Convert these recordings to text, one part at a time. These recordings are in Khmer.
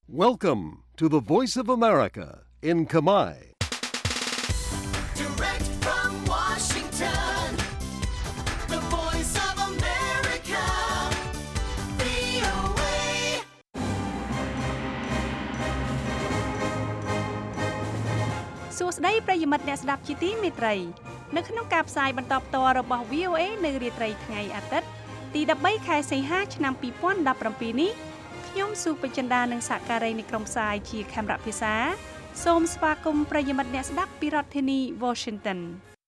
Welcome to the Voice of America in Khmer. Direct from Washington, the Voice of America, VOA. សួស្តីប្រិយមិត្តអ្នកស្ដាប់ជាទីមេត្រីនៅក្នុងការផ្សាយបន្តផ្ទាល់របស់ VOA នៅរាត្រីថ្ងៃអាទិត្យទី13ខែសីហាឆ្នាំ2017នេះខ្ញុំស៊ូពេជ្រចិន្តានិងសហការីនៃក្រុមផ្សាយជាខេមរៈភាសាសូមស្វាគមន៍ប្រិយមិត្តអ្នកស្ដាប់ពីរដ្ឋធានី Washington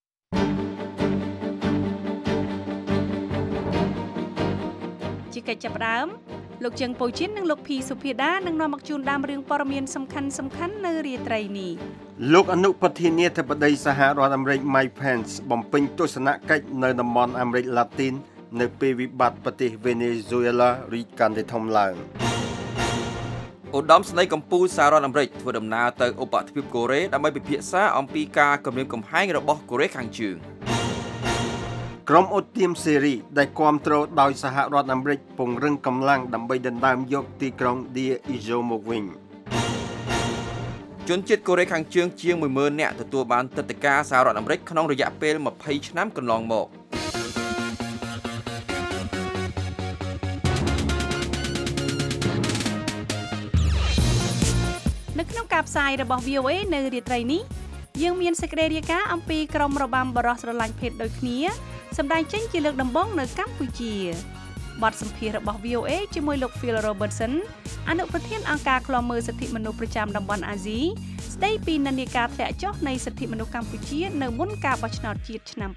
ជាកិច្ចចាប់ផ្ដើមលោកជើងពូជីននិងលោកភីសុភាដានឹងនាំមកជូនដើមរឿងព័ត៌មានសំខាន់ៗនៅរាត្រីនេះលោកអនុប្រធានាធិបតីសហរដ្ឋអាមេរិក Mike Pence បំពេញទស្សនកិច្ចនៅតំបន់អាមេរិកឡាទីននៅពេលវិបត្តិប្រទេសវេណេស៊ុយអេឡារីកកាន់តែធំឡើងឧត្តមស្នេហ៍កម្ពុជាសហរដ្ឋអាមេរិកធ្វើដំណើរទៅឧបទ្វីបកូរ៉េដើម្បីពិភាក្សាអំពីការគំរាមកំហែងរបស់កូរ៉េខាងជើងក្រុមអូទៀមសេរីដែលគាំទ្រដោយសហរដ្ឋអាមេរិកពង្រឹងកម្លាំងដើម្បីដណ្ដើមយកទីក្រុង Deir Ezzor មកវិញជនជាតិកូរ៉េខាងជើងជាង 10000 នាក់ទទួលបានទឹកដីការសហរដ្ឋអាមេរិកក្នុងរយៈពេល20ឆ្នាំកន្លងមកនៅក្នុងការផ្សាយរបស់ VOA នៅរាត្រីនេះយើងមានសេចក្តីរាយការណ៍អំពីក្រុមរបាំបរោះស្រឡាញ់ភេទដូចគ្នាសម្ដែងចេញជាលើកដំបូងនៅកម្ពុជាបទសម្ភាសន៍របស់ VOA ជាមួយលោក Phil Robertson អនុប្រធានអង្គការឃ្លាំមើលសិទ្ធិមនុស្សប្រចាំតំបន់អាស៊ីស្ដីពីនិន្នាការធ្លាក់ចុះនៃសិទ្ធិមនុស្សកម្ពុជានៅមុនការបោះឆ្នោតជាតិឆ្នាំ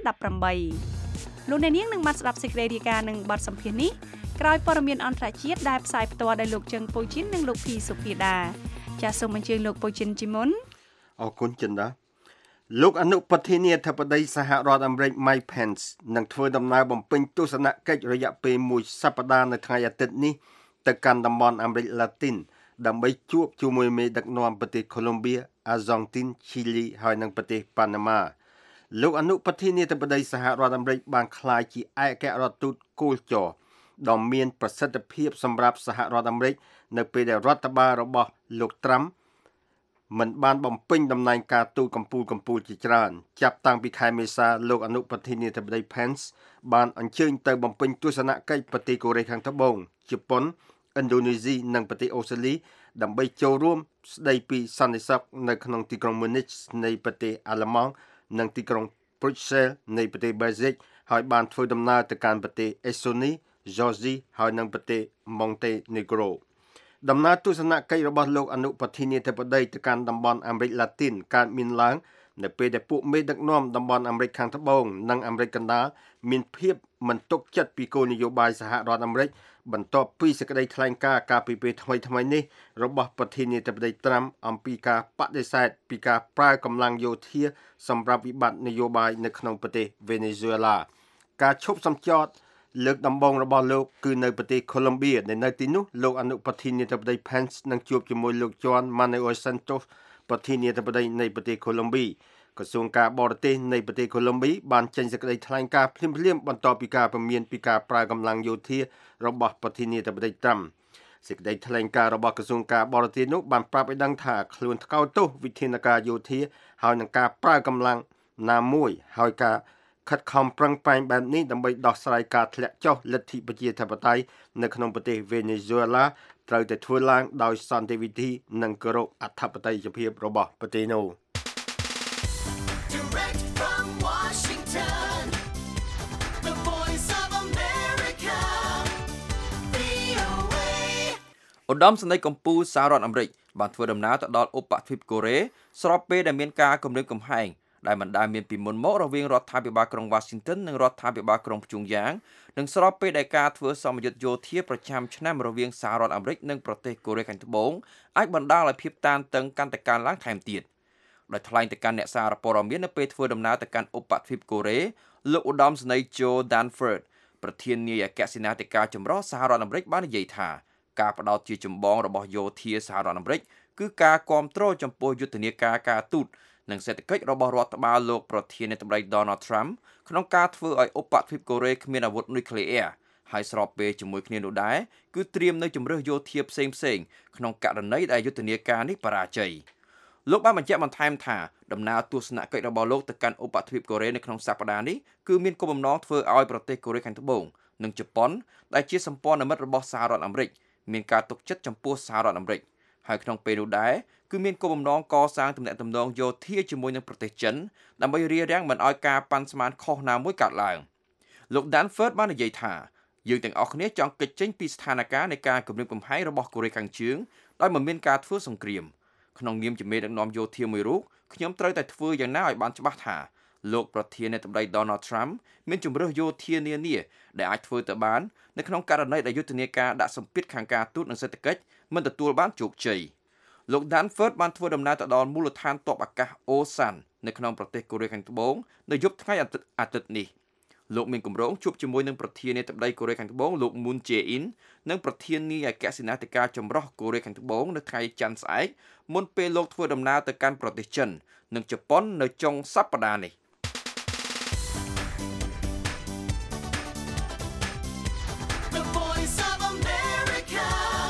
2018លោកអ្នកនាងនឹងបានស្ដាប់សេចក្តីរាយការណ៍នឹងបទសម្ភាសន៍នេះក្រោយព័ត៌មានអន្តរជាតិដែលផ្សាយផ្ទាល់ដោយលោកជើងពូជីននិងលោកភីសុភាដាចាសសូមអញ្ជើញលោកពូជីនជីមុនអរគុណចិន្តាលោកអនុប្រធានាធិបតីសហរដ្ឋអាមេរិក Mike Pence នឹងធ្វើដំណើរបំពេញទស្សនកិច្ចរយៈពេលមួយសប្តាហ៍នៅថ្ងៃអាទិត្យនេះទៅកាន់តំបន់អាមេរិកឡាទីនដើម្បីជួបជាមួយមេដឹកនាំប្រទេសកូឡុំបៀ អាហ្សង់ទីន ឈីលីហើយនិងប្រទេសប៉ាណាម៉ាលោកអនុប្រធានាធិបតីសហរដ្ឋអាមេរិកបានក្លាយជាឯកអគ្គរដ្ឋទូតគោលចរដ៏មានប្រសិទ្ធភាពសម្រាប់សហរដ្ឋអាមេរិកនៅពេលដែលរដ្ឋបាលរបស់លោកត្រាំមិនបានបំពេញតំណែងការទូតកម្ពុជាជាច្រើនចាប់តាំងពីខែមេសាលោកអនុប្រធានាធិបតី Pence បានអញ្ជើញទៅបំពេញទស្សនកិច្ចប្រទេសកូរ៉េខាងត្បូងជប៉ុនឥណ្ឌូនេស៊ីនិងប្រទេសអូស្ត្រាលីដើម្បីចូលរួមស្ដីពីសន្តិសុខនៅក្នុងទីក្រុង Munich នៃប្រទេសអាល្លឺម៉ង់និងទីក្រុង Brussels នៃប្រទេសបែលហ្សិកហើយបានធ្វើដំណើរទៅកាន់ប្រទេសអេស្តូនី Georgia ហើយនិងប្រទេស Montenegroដំណើរទស្សនកិច្ចរបស់លោកអនុប្រធានាធិបតីទៅកាន់តំបន់អាមេរិកឡាទីនកើតមានឡើងនៅពេលដែលពួកមេដឹកនាំតំបន់អាមេរិកខាងត្បូងនិងអាមេរិកកណ្ដាលមានភាពមិនទុកចិត្តពីគោលនយោបាយសហរដ្ឋអាមេរិកបន្ទាប់ពីសេចក្តីថ្លែងការណ៍កាលពីពេលថ្មីៗនេះរបស់ប្រធានាធិបតីត្រាំអំពីការបដិសេធពីការប្រើកម្លាំងយោធាសម្រាប់វិបត្តិនយោបាយនៅក្នុងប្រទេសវេណេស៊ុយអេឡាការឈប់សម្ចតលើកដំបូងរបស់លោកគឺនៅប្រទេសកូឡុំបៀដែលនៅទីនោះលោកអនុប្រធានាធិបតី Pence នឹងជួបជាមួយលោក Juan Manuel Santos ប្រធានាធិបតីនៃប្រទេសកូឡុំបៀក្រសួងការបរទេសនៃប្រទេសកូឡុំបៀបានចេញសេចក្តីថ្លែងការណ៍ភ្លាមៗបន្ទាប់ពីការព្រមានពីការប្រើកម្លាំងយោធារបស់ប្រធានាធិបតីត្រាំសេចក្តីថ្លែងការណ៍របស់ក្រសួងការបរទេសនោះបានប្រាប់ឲ្យដឹងថាខ្លួនថ្កោលទោសវិធានការយោធាហើយនឹងការប្រើកម្លាំងណាមួយហើយការខិតខំប្រឹងប្រែងបែបនេះដើម្បីដោះស្រាយការធ្លាក់ចុះលទ្ធិប្រជាធិបតេយ្យនៅក្នុងប្រទេសវេណេស៊ុយអេឡាត្រូវតែធ្វើឡើងដោយសន្តិវិធីនិងគោរពអធិបតេយ្យភាពរបស់ប្រទេសនោះ Direct from Washington, the Voice of America, VOA. ឧត្តមស្នេហ៍កម្ពុជាសហរដ្ឋអាមេរិកបានធ្វើដំណើរទៅដល់ឧបទ្វីបកូរ៉េស្របពេលដែលមានការគំរាមកំហែងដែលមិនដែលមានពីមុនមករវាងរដ្ឋាភិបាលក្រុង Washington និងរដ្ឋាភិបាលក្រុងព្យុងយ៉ាងនិងស្របពេលដែលការធ្វើសម្ពយុទ្ធយោធាប្រចាំឆ្នាំរវាងសហរដ្ឋអាមេរិកនិងប្រទេសកូរ៉េខាងត្បូងអាចបណ្ដាលឲ្យភាពតានតឹងកាន់តែកើនឡើងថែមទៀតដោយថ្លែងទៅកាន់អ្នកសារព័ត៌មាននៅពេលធ្វើដំណើរទៅកាន់ឧបទ្វីបកូរ៉េលោកឧត្តមស្នេហ៍ Joe Dunford ប្រធាននាយអគ្គសេនាធិការចម្រុះសហរដ្ឋអាមេរិកបាននិយាយថាការផ្ដោតជាចម្បងរបស់យោធាសហរដ្ឋអាមេរិកគឺការគាំទ្រចំពោះយុទ្ធនាការការទូតនិងសេដ្ឋកិច្ចរបស់រដ្ឋបាលលោកប្រធានាធិបតី Donald Trump ក្នុងការធ្វើឲ្យឧបទ្វីបកូរ៉េគ្មានអាវុធនុយក្លេអ៊ែរហើយស្របពេលជាមួយគ្នានោះដែរគឺត្រៀមនៅជំរើសយោធាផ្សេងក្នុងករណីដែលយុទ្ធនាការនេះបរាជ័យលោកបានបញ្ជាក់បន្ថែមថាដំណើរទស្សនកិច្ចរបស់លោកទៅកាន់ឧបទ្វីបកូរ៉េនៅក្នុងសប្តាហ៍នេះគឺមានគោលបំណងធ្វើឲ្យប្រទេសកូរ៉េខាងត្បូងនិងជប៉ុនដែលជាសម្ព័ន្ធមិត្តរបស់សហរដ្ឋអាមេរិកមានការទុកចិត្តចំពោះសហរដ្ឋអាមេរិកហើយក្នុងពេលនោះដែរគឺមានគោលបំណងកសាងទំនាក់ទំនងយោធាជាមួយនឹងប្រទេសចិនដើម្បីរារាំងមិនឲ្យការប៉ាន់ស្មានខុសណាមួយកើតឡើងលោក Danford បាននិយាយថាយើងទាំងអស់គ្នាចង់គេចចេញពីស្ថានភាពនៃការគំរាមកំហែងរបស់កូរ៉េខាងជើងដោយមិនមានការធ្វើសង្គ្រាមក្នុងនាមជាមេដឹកនាំយោធាមួយរូបខ្ញុំត្រូវតែធ្វើយ៉ាងណាឲ្យបានច្បាស់ថាលោកប្រធានាធិបតី Donald Trump មានជំរើសយោធានានាដែលអាចធ្វើទៅបាននៅក្នុងករណីដែលយុទ្ធនាការដាក់សម្ពាធខាងការទូតនិងសេដ្ឋកិច្ចមិនទទួលបានជោគជ័យលោក Danford បានធ្វើដំណើរទៅដល់មូលដ្ឋានទ័ពអាកាស Osan នៅក្នុងប្រទេសកូរ៉េខាងត្បូងនៅយប់ថ្ងៃអាទិត្យនេះលោកមានគម្រោងជួបជាមួយនឹងប្រធានាធិបតីកូរ៉េខាងត្បូងលោក Moon Jae-in និងប្រធានាធិបតីអគ្គសេនាធិការចម្រុះកូរ៉េខាងត្បូងនៅថ្ងៃច័ន្ទស្អែកមុនពេលលោកធ្វើដំណើរទៅកាន់ប្រទេសចិននិងជប៉ុននៅចុងសប្តាហ៍នេះ The voice of America.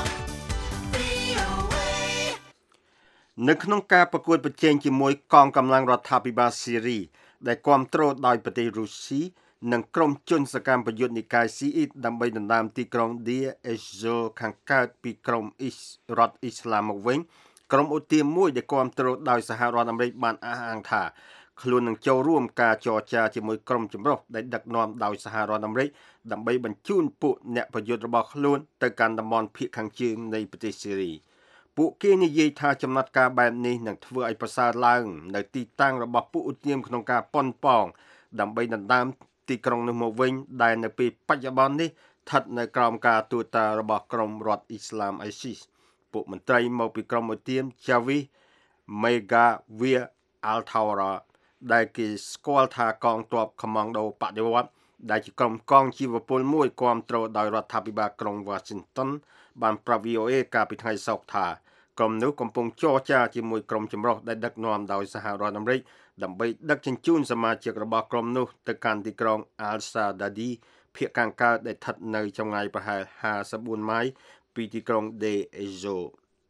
VOA. នៅក្នុងការប្រកួតប្រជែងជាមួយកងកម្លាំងរដ្ឋាភិបាលស៊ីរីដែលគ្រប់គ្រងដោយប្រទេសរុស្ស៊ីនិងក្រុមជនសកម្មប្រយុទ្ធនិកាយស៊ីអ៊ីតដើម្បីដណ្ដើមទីក្រុង Deir ez-Zor ខាងកើតពីក្រុមរដ្ឋអ៊ីស្លាមមកវិញក្រុមអូទាមមួយដែលគ្រប់គ្រងដោយសហរដ្ឋអាមេរិកបានអះអាងថាខ្លួននឹងចូលរួមការចរចាជាមួយក្រុមចម្រុះដែលដឹកនាំដោយសហរដ្ឋអាមេរិកដើម្បីបញ្ជូនពួកអ្នកប្រយុទ្ធរបស់ខ្លួនទៅកាន់តំបន់ភាគខាងជើងនៃប្រទេសស៊ីរីពួកគេនិយាយថាចំណាត់ការបែបនេះនឹងធ្វើឲ្យប្រសើរឡើងនៅទីតាំងរបស់ពួកឧទាមក្នុងការប៉ុនប៉ងដើម្បីដណ្ដើមទីក្រុងនោះមកវិញដែលនៅពេលបច្ចុប្បន្ននេះស្ថិតនៅក្រោមការទូតារបស់ក្រុមរដ្ឋអ៊ីស្លាម ISIS ពួកមន្ត្រីមកពីក្រុមឧទាម Javish Megawir Al-Tawra ដែលគេស្គាល់ថាកងទ័ពខម៉ង់ដូបដិវត្តន៍ដែលជាក្រុមកងជីវពលមួយគ្រប់គ្រងដោយរដ្ឋាភិបាលក្រុង Washington បានប្រាប់ VOA កាលពីថ្ងៃសុក្រថាក្រុមនោះកំពុងចរចាជាមួយក្រុមចម្រុះដែលដឹកនាំដោយសហរដ្ឋអាមេរិកដើម្បីដឹកជញ្ជូនសមាជិករបស់ក្រុមនោះទៅកាន់ទីក្រុង Al-Sadadi ភាគខាងកើតដែលស្ថិតនៅចម្ងាយប្រហែល54ម៉ាយពីទីក្រុង Deir ez-Zor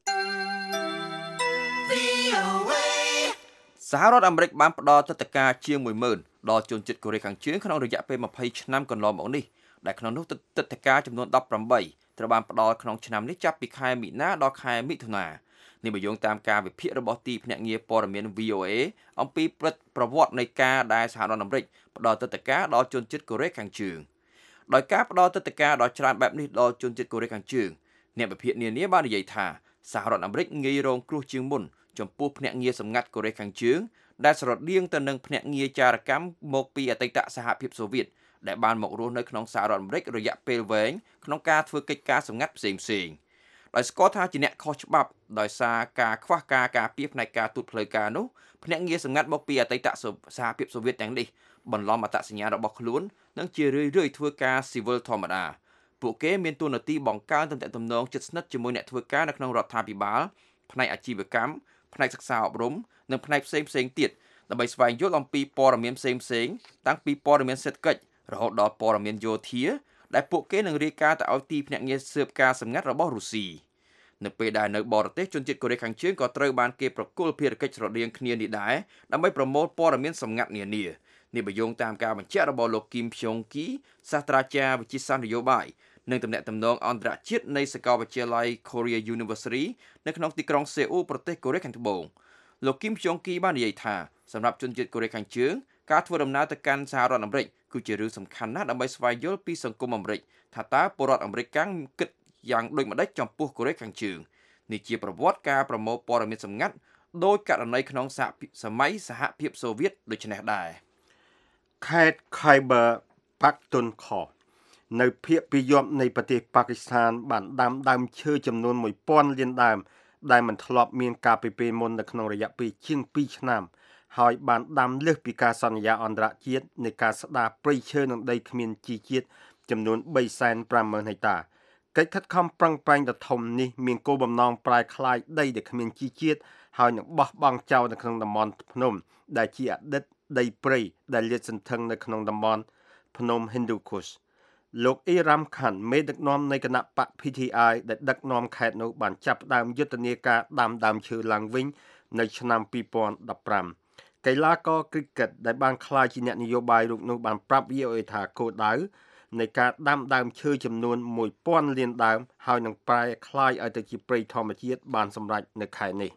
VOA. សហរដ្ឋអាមេរិកបានផ្ដល់ទិដ្ឋាការជាង 10,000 ដល់ជនជាតិកូរ៉េខាងជើងក្នុងរយៈពេល20ឆ្នាំកន្លងមកនេះដែលក្នុងនោះទិដ្ឋាការចំនួន18ត្រូវបានផ្ដល់ក្នុងឆ្នាំនេះចាប់ពីខែមីនាដល់ខែមិថុនានេះបញ្យងតាមការវិភាគរបស់ទីភ្នាក់ងារព័ត៌មាន VOA អំពីប្រវត្តិនៃការដែលសហរដ្ឋអាមេរិកផ្ដល់ទិដ្ឋាការដល់ជនជាតិកូរ៉េខាងជើងដោយការផ្ដល់ទិដ្ឋាការដល់ច្រើនបែបនេះដល់ជនជាតិកូរ៉េខាងជើងអ្នកវិភាគនានាបាននិយាយថាសហរដ្ឋអាមេរិកងាយរងគ្រោះជាងមុនចំពោះភ្នាក់ងារសម្ងាត់កូរ៉េខាងជើងដែលស្រដៀងទៅនឹងភ្នាក់ងារចារកម្មមកពីអតីតសហភាពសូវៀតដែលបានមករស់នៅក្នុងសហរដ្ឋអាមេរិករយៈពេលវែងក្នុងការធ្វើកិច្ចការសម្ងាត់ផ្សេងៗដោយស្គាល់ថាជាអ្នកខុសច្បាប់ដោយសារការខ្វះការការពារផ្នែកការទូតផ្លូវការនោះភ្នាក់ងារសម្ងាត់មកពីអតីតសហភាពសូវៀតទាំងនេះបន្លំអត្តសញ្ញាណរបស់ខ្លួននិងជារឿយៗធ្វើការស៊ីវិលធម្មតាពួកគេមានតួនាទីបង្កើនទំនាក់ទំនងជិតស្និទ្ធជាមួយអ្នកធ្វើការនៅក្នុងរដ្ឋាភិបាលផ្នែកអាជីវកម្មផ្នែកសិក្សាអប់រំនិងផ្នែកផ្សេងៗទៀតដើម្បីស្វែងយល់អំពីព័ត៌មានផ្សេងៗតាំងពីព័ត៌មានសេដ្ឋកិច្ចរហូតដល់ព័ត៌មានយោធាដែលពួកគេនឹងរាយការណ៍ទៅឲ្យទីភ្នាក់ងារស៊ើបការសម្ងាត់របស់រុស្ស៊ីនៅពេលដែលនៅបរទេសជនជាតិកូរ៉េខាងជើងក៏ត្រូវបានគេប្រគល់ភារកិច្ចស្រដៀងគ្នានេះដែរដើម្បីប្រមូលព័ត៌មានសម្ងាត់នានានេះបញ្យងតាមការបញ្ជាក់របស់លោកគីមព្យុងគីសាស្ត្រាចារ្យវិទ្យាសាស្ត្រនយោបាយនិងទំនាក់ទំនងអន្តរជាតិនៃសាកលវិទ្យាល័យ Korea University នៅក្នុងទីក្រុងសេអ៊ូលប្រទេសកូរ៉េខាងត្បូងលោកគីមព្យុងគីបាននិយាយថាសម្រាប់ជនជាតិកូរ៉េខាងជើងការធ្វើដំណើរទៅកាន់សហរដ្ឋអាមេរិកគឺជារឿងសំខាន់ណាស់ដើម្បីស្វែងយល់ពីសង្គមអាមេរិកថាតើពលរដ្ឋអាមេរិកកាំងគិតយ៉ាងដូចម្តេចចំពោះកូរ៉េខាងជើងនេះជាប្រវត្តិការប្រមូលព័ត៌មានសម្ងាត់ដោយករណីក្នុងសម័យសហភាពសូវៀតដូចនេះដែរខេត្ត Khyber Pakhtunkhwa នៅភាគពាយ័ព្យនៃប្រទេសប៉ាគីស្ថានបានដាំដើមឈើចំនួន 1000 លានដើមដែលមិនធ្លាប់មានការពីពេលមុននៅក្នុងរយៈពេលជាង2ឆ្នាំហើយបានដាំលើសពីការសន្យាអន្តរជាតិនៃការស្ដារព្រៃឈើនិងដីគ្មានជីជាតិចំនួន 350,000 ហិកតាកិច្ចខិតខំប្រឹងប្រែងដ៏ធំនេះមានគោលបំណងប្រែក្លាយដីដែលគ្មានជីជាតិហើយនឹងបោះបង់ចោលនៅក្នុងតំបន់ភ្នំដែលជាអតីតដីព្រៃដែលលាតសន្ធឹងនៅក្នុងតំបន់ភ្នំ Hindu Kush លោកអ៊ីរ៉ាំខាន់មេដឹកនាំនៃគណៈបក PTI ដែលដឹកនាំខេត្តនោះបានចាប់ផ្ដើមយុទ្ធនាការដាំដើមឈើឡើងវិញនៅឆ្នាំ2015កីឡាករគ្រីកេតដែលបានក្លាយជាអ្នកនយោបាយរូបនោះបានប្រាប់ VOA ថាគោលដៅនៃការដាំដើមឈើចំនួន 1000 លានដើមហើយនឹងប្រែក្លាយឲ្យទៅជាព្រៃធម្មជាតិបានសម្រេចនៅខែនេះ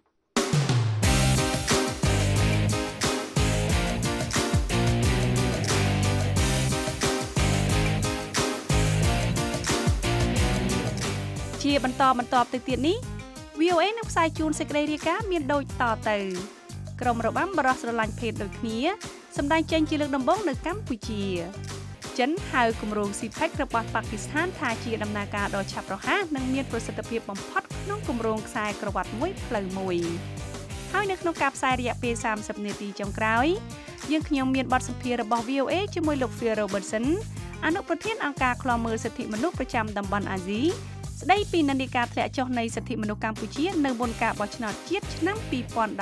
ជាបន្តទៅទៀតនេះ VOA នឹងផ្សាយជូនសេចក្តីរាយការណ៍មានដូចតទៅក្រុមរបាំបរោះស្រឡាញ់ភេទដូចគ្នាសម្ដែងចេញជាលើកដំបូងនៅកម្ពុជាចិនហៅគម្រោង CPEC របស់ប៉ាគីស្ថានថាជាដំណើរការដ៏ឆាប់រហ័សនិងមានប្រសិទ្ធភាពបំផុតក្នុងគម្រោងខ្សែក្រវ៉ាត់មួយផ្លូវមួយហើយនៅក្នុងការផ្សាយរយៈពេល30នាទីចុងក្រោយយើងខ្ញុំមានបទសម្ភាសន៍របស់ VOA ជាមួយលោក Phil Robertson អនុប្រធានអង្គការឃ្លាំមើលសិទ្ធិមនុស្សប្រចាំតំបន់អាស៊ីស្ដីពីនិន្នាការធ្លាក់ចុះនៃសិទ្ធិមនុស្សកម្ពុជានៅមុនការបោះឆ្នោតជាតិឆ្នាំ2018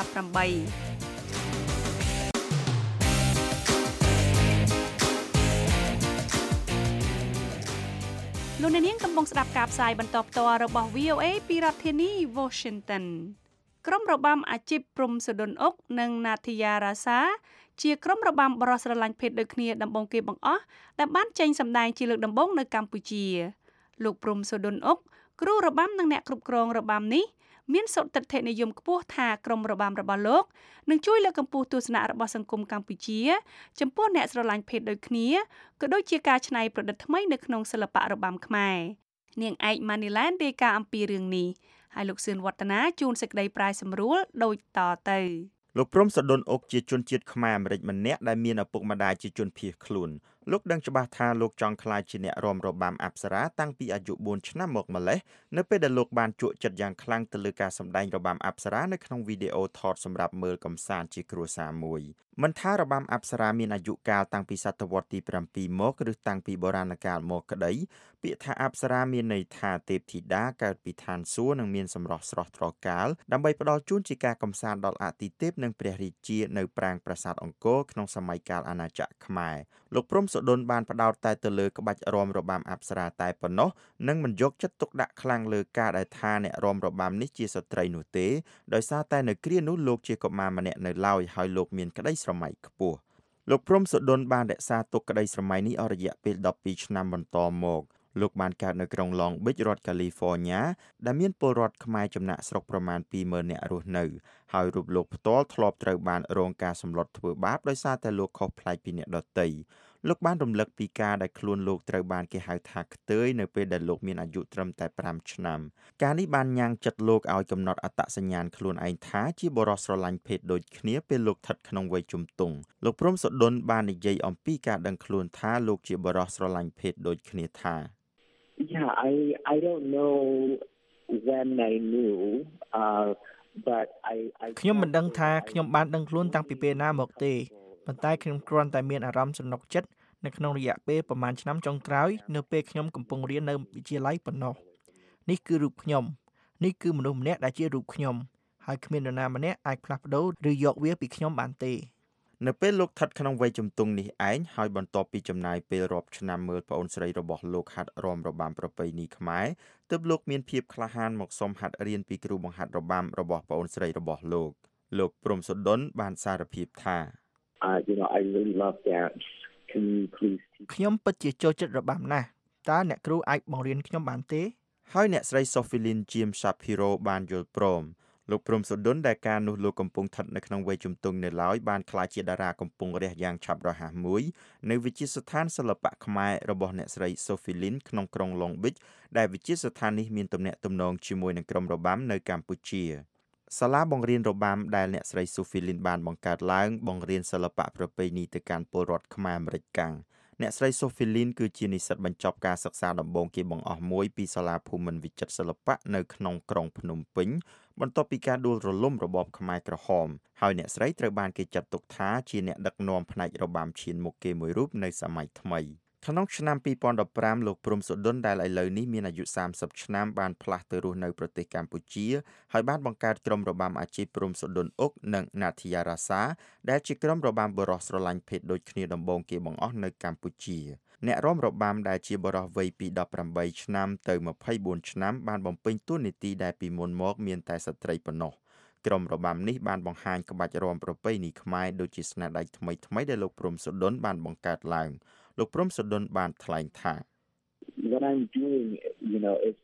លោកអ្នកនាងកំពុងស្ដាប់ការផ្សាយបន្តផ្ទាល់របស់ VOA ពីរដ្ឋធានី Washington ក្រុមរបាំអាជីពព្រំសុដុនអុកនិងណាធីយ៉ារ៉ាសាជាក្រុមរបាំបរោះស្រឡាញ់ភេទដូចគ្នាដំបូងគេបង្អស់ដែលបានចេញសម្ដែងជាលើកដំបូងនៅកម្ពុជាលោកព្រំសុដុនអុកគ្រូរបាំនិងអ្នកគ្រប់គ្រងរបាំនេះមានសុទិដ្ឋិនិយមខ្ពស់ថាក្រុមរបាំរបស់លោកនឹងជួយលើកកម្ពស់ទស្សនៈរបស់សង្គមកម្ពុជាចំពោះអ្នកស្រឡាញ់ភេទដូចគ្នាក៏ដូចជាការច្នៃប្រឌិតថ្មីនៅក្នុងសិល្បៈរបាំខ្មែរនាងឯក Maniland រាយការណ៍អំពីរឿងនេះហើយលោកសឿនវឌ្ឍនាជួនសេចក្តីប្រាយសម្រួលដូចតទៅលោកព្រំសុដុនអុកជាជនជាតិខ្មែរអាមេរិកម្នាក់ដែលមានឪពុកម្ដាយជាជនភៀសខ្លួនលោកដឹងច្បាស់ថាលោកចង់ក្លាយជាអ្នករាំរបាំអប្សរាតាំងពីអាយុ4ឆ្នាំមកម្លេះនៅពេលដែលលោកបានជក់ចិត្តយ៉ាងខ្លាំងទៅលើការសម្ដែងរបាំអប្សរានៅក្នុងវីដេអូថតសម្រាប់មើលកម្សាន្តជាគ្រួសារមួយមិនថារបាំអប្សរាមានអាយុកាលតាំងពីសតវត្សទី7មកឬតាំងពីបុរាណកាលមកក្តីពាក្យថាអប្សរាមានន័យថាទេពធីតាកើតពីឋានសួគ៌និងមានសម្រស់ស្រស់ត្រកាលដើម្បីផ្ដល់ជូនជាការកម្សាន្តដល់អាទិទេពនិងព្រះរាជានៅប្រាង្គប្រាសាទអង្គរក្នុងសម័យកាលអាណាចក្រខ្មែរលោកព្រំសុដុនបានផ្ដោតតែទៅលើក្បាច់រាំរបាំអប្សរាតែប៉ុណ្ណោះនិងមិនយកចិត្តទុកដាក់ខ្លាំងលើការដែលថាអ្នករាំរបាំនេះជាស្ត្រីនោះទេដោយសារតែនៅគ្រានោះលោកជាកុមារម្នាក់នៅឡើយហើយលោកមានក្តីស្រមៃខ្ពស់លោកព្រំសុដុនបានរក្សាទុកក្តីស្រមៃនេះអស់រយៈពេល12ឆ្នាំបន្តមកលោកបានកើតនៅក្រុង Long Beach រដ្ឋ California ដែលមានពលរដ្ឋខ្មែរចំណាក់ស្រុកប្រមាណ 20,000 នាក់រស់នៅហើយរូបលោកផ្ទាល់ធ្លាប់ត្រូវបានរងការសម្លុតធ្វើបាបដោយសារតែលោកខុសប្លែកពីអ្នកដទៃលោកបានរំលឹកពីការដែលខ្លួនលោកត្រូវបានគេហៅថាខ្ទើយនៅពេលដែលលោកមានអាយុត្រឹមតែ5ឆ្នាំការនេះបានញ៉ាំងចិត្តលោកឲ្យកំណត់អត្តសញ្ញាណខ្លួនឯងថាជាបរិសុទ្ធស្រឡាញ់ភេទដូចគ្នាពេលលោកស្ថិតក្នុងវ័យជំទង់លោកព្រំសុដុនបាននិយាយអំពីការដឹងខ្លួនថាលោកជាបរិសុទ្ធស្រឡាញ់ភេទដូចគ្នាថា Yeah, I don't know when I knew but I ខ្ញុំមិនដឹងថាខ្ញុំបានដឹងខ្លួនតាំងពីពេលណាមកទេប៉ុន្តែខ្ញុំគ្រាន់តែមានអារម្មណ៍សំណុកចិត្តនៅក្នុងរយៈពេលប្រហែលឆ្នាំចុងក្រោយនៅពេលខ្ញុំកំពុងរៀននៅវិទ្យាល័យប៉ុណ្ណោះនេះគឺរូបខ្ញុំនេះគឺមនុស្សម្នាក់ដែលជារូបខ្ញុំហើយគ្មាននរណាម្នាក់អាចផ្លាស់ប្ដូរឬយកវាពីខ្ញុំបានទេនៅពេលលោកស្ថិតក្នុងវ័យជំទង់នេះឯងហើយបន្ទាប់ពីចំណាយពេលរាប់ឆ្នាំមើលប្អូនស្រីរបស់លោកហាត់រាំរបាំប្រពៃណីខ្មែរទើបលោកមានភាពក្លាហានមកសុំហាត់រៀនពីគ្រូបង្ហាត់របាំរបស់ប្អូនស្រីរបស់លោកព្រំសុដុនបានសារភាពថា I really love dance. Can you please ខ្ញុំពិតជាចូលចិត្តរបាំណាស់តើអ្នកគ្រូអាចបង្រៀនខ្ញុំបានទេហើយអ្នកស្រី Sophie James Shapiro បានយល់ព្រមលោកព្រំសុដុនដែលកាលនោះលោកកំពុងស្ថិតនៅក្នុងវ័យជំទង់នៅឡើយបានក្លាយជាតារាកំពុងរះយ៉ាងឆាប់រហ័សមួយនៅវិទ្យាស្ថានសិល្បៈខ្មែររបស់អ្នកស្រី Sophie Lin ក្នុងក្រុង Long Beach ដែលវិទ្យាស្ថាននេះមានទំនាក់ទំនងជាមួយនឹងក្រុមរបាំនៅកម្ពុជាសាលាបង្រៀនរបាំដែលអ្នកស្រី Sophie Lin បានបង្កើតឡើងបង្រៀនសិល្បៈប្រពៃណីទៅកាន់ពលរដ្ឋខ្មែរអាមេរិកកាំងអ្នកស្រី Sophie Lin គឺជានិស្សិតបញ្ចប់ការសិក្សាដំបូងគេបង្អស់មួយពីសាលាភូមិន្ទវិចិត្រសិល្បៈនៅក្នុងក្រុងភ្នំពេញបន្ទាប់ពីការដួលរលំរបបខ្មែរក្រហមហើយអ្នកស្រីត្រូវបានគេចាត់ទុកថាជាអ្នកដឹកនាំផ្នែករបាំឈានមុខគេមួយរូបនៅសម័យថ្មីក្នុងឆ្នាំ2015លោកព្រំសុដុនដែលឥឡូវនេះមានអាយុ30ឆ្នាំបានផ្លាស់ទៅរស់នៅប្រទេសកម្ពុជាហើយបានបង្កើតក្រុមរបាំអាជីពព្រំសុដុនអុកនិងណាធីយ៉ារ៉ាសាដែលជាក្រុមរបាំបរិសុទ្ធស្រឡាញ់ភេទដូចគ្នាដំបូងគេបង្អស់នៅកម្ពុជាអ្នករាំរបាំដែលជាបរិសុទ្ធវ័យពី18ឆ្នាំទៅ24ឆ្នាំបានបំពេញតួនាទីដែលពីមុនមកមានតែស្ត្រីប៉ុណ្ណោះក្រុមរបាំនេះបានបង្ហាញក្បាច់រាំប្រពៃណីខ្មែរដូចជាស្នាដៃថ្មីៗដែលលោកព្រំសុដុនបានបង្កើតឡើងលោកព្រំសុដុនបានថ្លែងថា What I'm doing, is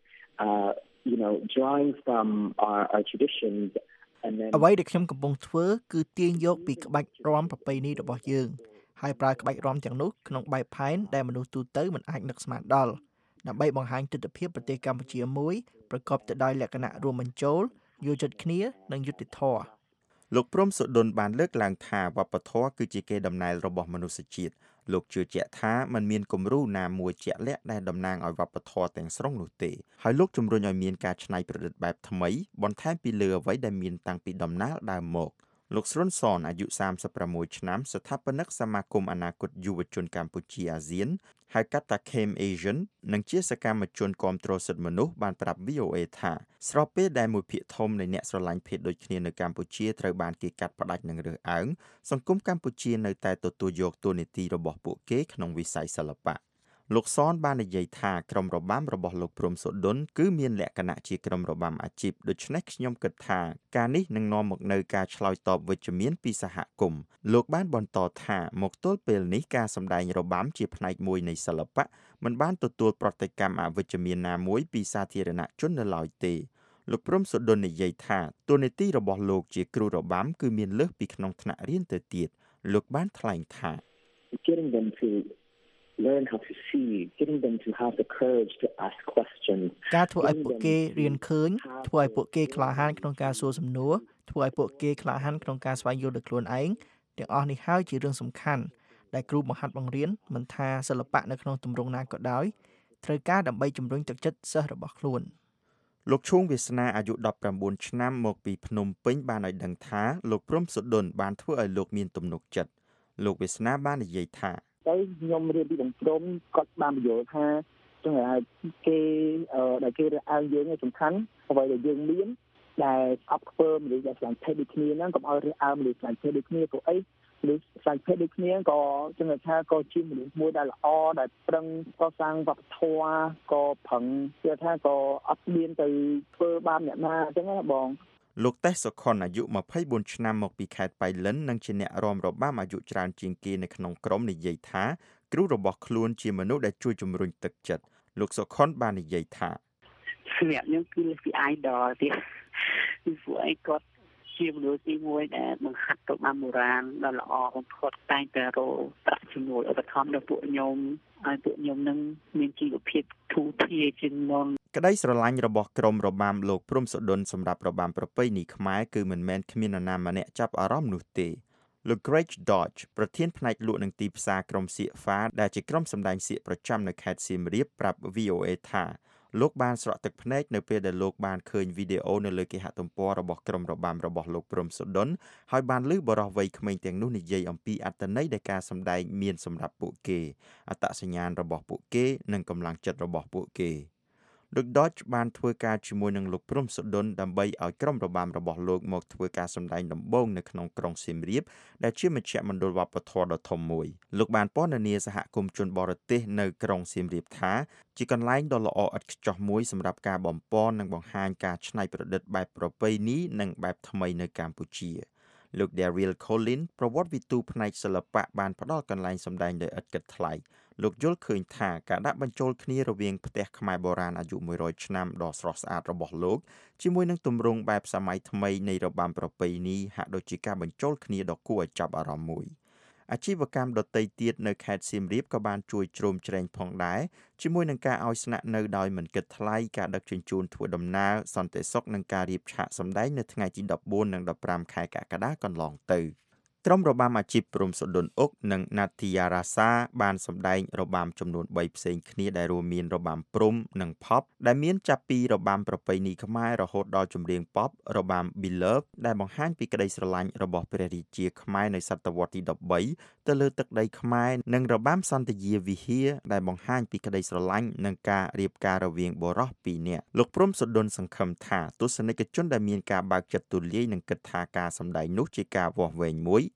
drawing from our traditions and then អ្វីដែលខ្ញុំកំពុងធ្វើគឺទាញយកពីក្បាច់រាំប្រពៃណីរបស់យើងហើយប្រើក្បាច់រាំទាំងនោះក្នុងបែបផែនដែលមនុស្សទូទៅមិនអាចនឹកស្មានដល់ដើម្បីបង្ហាញទស្សនវិជ្ជាប្រទេសកម្ពុជាមួយប្រកបទៅដោយលក្ខណៈរួមបញ្ចូលយល់ចិត្តគ្នានិងយុត្តិធម៌លោកព្រំសុដុនបានលើកឡើងថាវប្បធម៌គឺជាកេរដំណែលរបស់មនុស្សជាតិលោកជឿជាក់ថាมันមានគំរូណាមួយជាក់លាក់ដែលតំណាងឲ្យវប្បធម៌ទាំងស្រុងនោះទេហើយលោកជំរុញឲ្យមានការច្នៃប្រឌិតបែបថ្មីបន្ថែមពីលើអ្វីដែលមានតាំងពីដំណាលដើមមកលោកស្រុនសនអាយុ36ឆ្នាំស្ថាបនិកសមាគមអនាគតយុវជនកម្ពុជាអាស៊ានហៅកាត់ថា Came Asian និងជាសកម្មជនគាំទ្រសិទ្ធិមនុស្សបានប្រាប់ VOA ថាស្របពេលដែលមួយភាគធំនៃអ្នកស្រឡាញ់ភេទដូចគ្នានៅកម្ពុជាត្រូវបានគេកាត់ផ្តាច់និងរើសអើងសង្គមកម្ពុជានៅតែទទួលយកតួនាទីរបស់ពួកគេក្នុងវិស័យសិល្បៈលោកសនបាននិយាយថាក្រុមរបាំរបស់លោកព្រំសុដុនគឺមានលក្ខណៈជាក្រុមរបាំអាជីពដូច្នេះខ្ញុំគិតថាការនេះនឹងនាំមកនូវការឆ្លើយតបវិជ្ជមានពីសហគមន៍លោកបានបន្តថាមកទល់ពេលនេះការសម្ដែងរបាំជាផ្នែកមួយនៃសិល្បៈមិនបានទទួលប្រតិកម្មអវិជ្ជមានណាមួយពីសាធារណជននៅឡើយទេលោកព្រំសុដុននិយាយថាតួនាទីរបស់លោកជាគ្រូរបាំគឺមានលើសពីក្នុងថ្នាក់រៀនទៅទៀតលោកបានថ្លែងថា getting them to learn how to see, getting them to have the courage to ask questions ការធ្វើឲ្យពួកគេរៀនឃើញធ្វើឲ្យពួកគេក្លាហានក្នុងការសួរសំណួរធ្វើឲ្យពួកគេក្លាហានក្នុងការស្វែងយល់ដោយខ្លួនឯងទាំងអស់នេះហើយជារឿងសំខាន់ដែលគ្រូបង្ហាត់បង្រៀនមិនថាសិល្បៈនៅក្នុងទម្រង់ណាក៏ដោយត្រូវការដើម្បីជំរុញទឹកចិត្តសិស្សរបស់ខ្លួនលោកឈួងវាសនាអាយុ19ឆ្នាំមកពីភ្នំពេញបានឲ្យដឹងថាលោកព្រំសុដុនបានធ្វើឲ្យលោកមានទំនុកចិត្តលោកវាសនាបាននិយាយថាទៅខ្ញុំរៀនពីបងព្រំគាត់បានបញ្យល់ថាចឹងហើយគេដែលគេរើសអើងយើងសំខាន់អ្វីដែលយើងមានដែលអបខ្ពើមនុស្សដែលស្លាញ់ភេទដូចគ្នាហ្នឹងកុំឲ្យរើសអើងមនុស្សស្លាញ់ភេទដូចគ្នាព្រោះអីមនុស្សស្លាញ់ភេទដូចគ្នាក៏ចឹងថាក៏ជាមនុស្សមួយដែលល្អដែលប្រឹងកសាងវប្បធម៌ក៏ប្រឹងគេថាក៏អត់មានទៅធ្វើបាបអ្នកណាចឹងណាបងលោកតេសសុខុនអាយុ24ឆ្នាំមកពីខេត្តបៃលិននិងជាអ្នករាំរបាំអាយុច្រើនជាងគេនៅក្នុងក្រុមនិយាយថាគ្រូរបស់ខ្លួនជាមនុស្សដែលជួយជំរុញទឹកចិត្តលោកសុខុនបាននិយាយថាសម្រាប់ខ្ញុំគឺពី idol ទៀតពីពួកឯងគាត់ជាមនុស្សទីមួយដែលបង្ហាត់របាំបុរាណដ៏ល្អបំផុតតែងតែរកប្រាក់ចំណូលឧបត្ថម្ភដល់ពួកខ្ញុំឲ្យពួកខ្ញុំនឹងមានជីវភាពធូរធារជាងមុនក្តីស្រឡាញ់របស់ក្រុមរបាំលោកព្រំសុដុនសម្រាប់របាំប្រពៃណីខ្មែរគឺមិនមែនគ្មាននរណាម្នាក់ចាប់អារម្មណ៍នោះទេលោក Greg Dodge ប្រធានផ្នែកលក់និងទីផ្សារក្រុមសៀកហ្វាដែលជាក្រុមសម្ដែងសៀកប្រចាំនៅខេត្តសៀមរាបប្រាប់ VOA ថាលោកបានស្រក់ទឹកភ្នែកនៅពេលដែលលោកបានឃើញវីដេអូនៅលើគេហទំព័ររបស់ក្រុមរបាំរបស់លោកព្រំសុដុនហើយបានឮបរិសុទ្ធវ័យក្មេងទាំងនោះនិយាយអំពីអត្ថន័យដែលការសម្ដែងមានសម្រាប់ពួកគេអត្តសញ្ញាណរបស់ពួកគេនិងកម្លាំងចិត្តរបស់ពួកគេលោក Dodge បានធ្វើការជាមួយនឹងលោកព្រំសុដុនដើម្បីឲ្យក្រុមរបាំរបស់លោកមកធ្វើការសម្ដែងដំបូងនៅក្នុងក្រុងសៀមរាបដែលជាមជ្ឈមណ្ឌលវប្បធម៌ដ៏ធំមួយលោកបានពណ៌នាសហគមន៍ជនបរទេសនៅក្រុងសៀមរាបថាជាកន្លែងដ៏ល្អឥតខ្ចោះមួយសម្រាប់ការបំពន់និងបង្ហាញការច្នៃប្រឌិតបែបប្រពៃណីនិងបែបថ្មីនៅកម្ពុជាលោក Daryl Collins ប្រវត្តិវិទូផ្នែកសិល្បៈបានផ្ដល់កន្លែងសម្ដែងដោយឥតគិតថ្លៃលោកយល់ឃើញថាការដាក់បញ្ចូលគ្នារវាងផ្ទះខ្មែរបុរាណអាយុ100ឆ្នាំដ៏ស្រស់ស្អាតរបស់លោកជាមួយនឹងទម្រង់បែបសម័យថ្មីនៃរបាំប្រពៃណីហាក់ដូចជាការបញ្ចូលគ្នាដ៏គួរឲ្យចាប់អារម្មណ៍មួយអាជីវកម្មដទៃទៀតនៅខេត្តសៀមរាបក៏បានជួយជ្រោមជ្រែងផងដែរជាមួយនឹងការឲ្យស្នាក់នៅដោយមិនគិតថ្លៃការដឹកជញ្ជូនធ្វើដំណើរសន្តិសុខនិងការរៀបឆាកសម្ដែងនៅថ្ងៃទី14និង15ខែកក្កដាកន្លងទៅក្រុមរបាំអាជីពព្រំសុដុនអុកនិងណាត់ធីយ៉ារ៉ាសាបានសម្ដែងរបាំចំនួន3ផ្សេងគ្នាដែលរួមមានរបាំព្រំនិងផប់ដែលមានចាប់ពីរបាំប្រពៃណីខ្មែររហូតដល់ចម្រៀងប៉ុបរបាំ Beloved ដែលបង្ហាញពីក្តីស្រឡាញ់របស់ព្រះរាជាខ្មែរនៅសតវត្សទី13ទៅលើទឹកដីខ្មែរនិងរបាំសន្តាយាវិហារដែលបង្ហាញពីក្តីស្រឡាញ់និងការរៀបការរវាងបុរស2នាក់លោកព្រំសុដុនសង្ឃឹមថាទស្សនិកជនដែលមានការបើកចិត្តទូលាយនឹងគិតថាការសម្ដែងនោះជាការវាស់វែងមួយ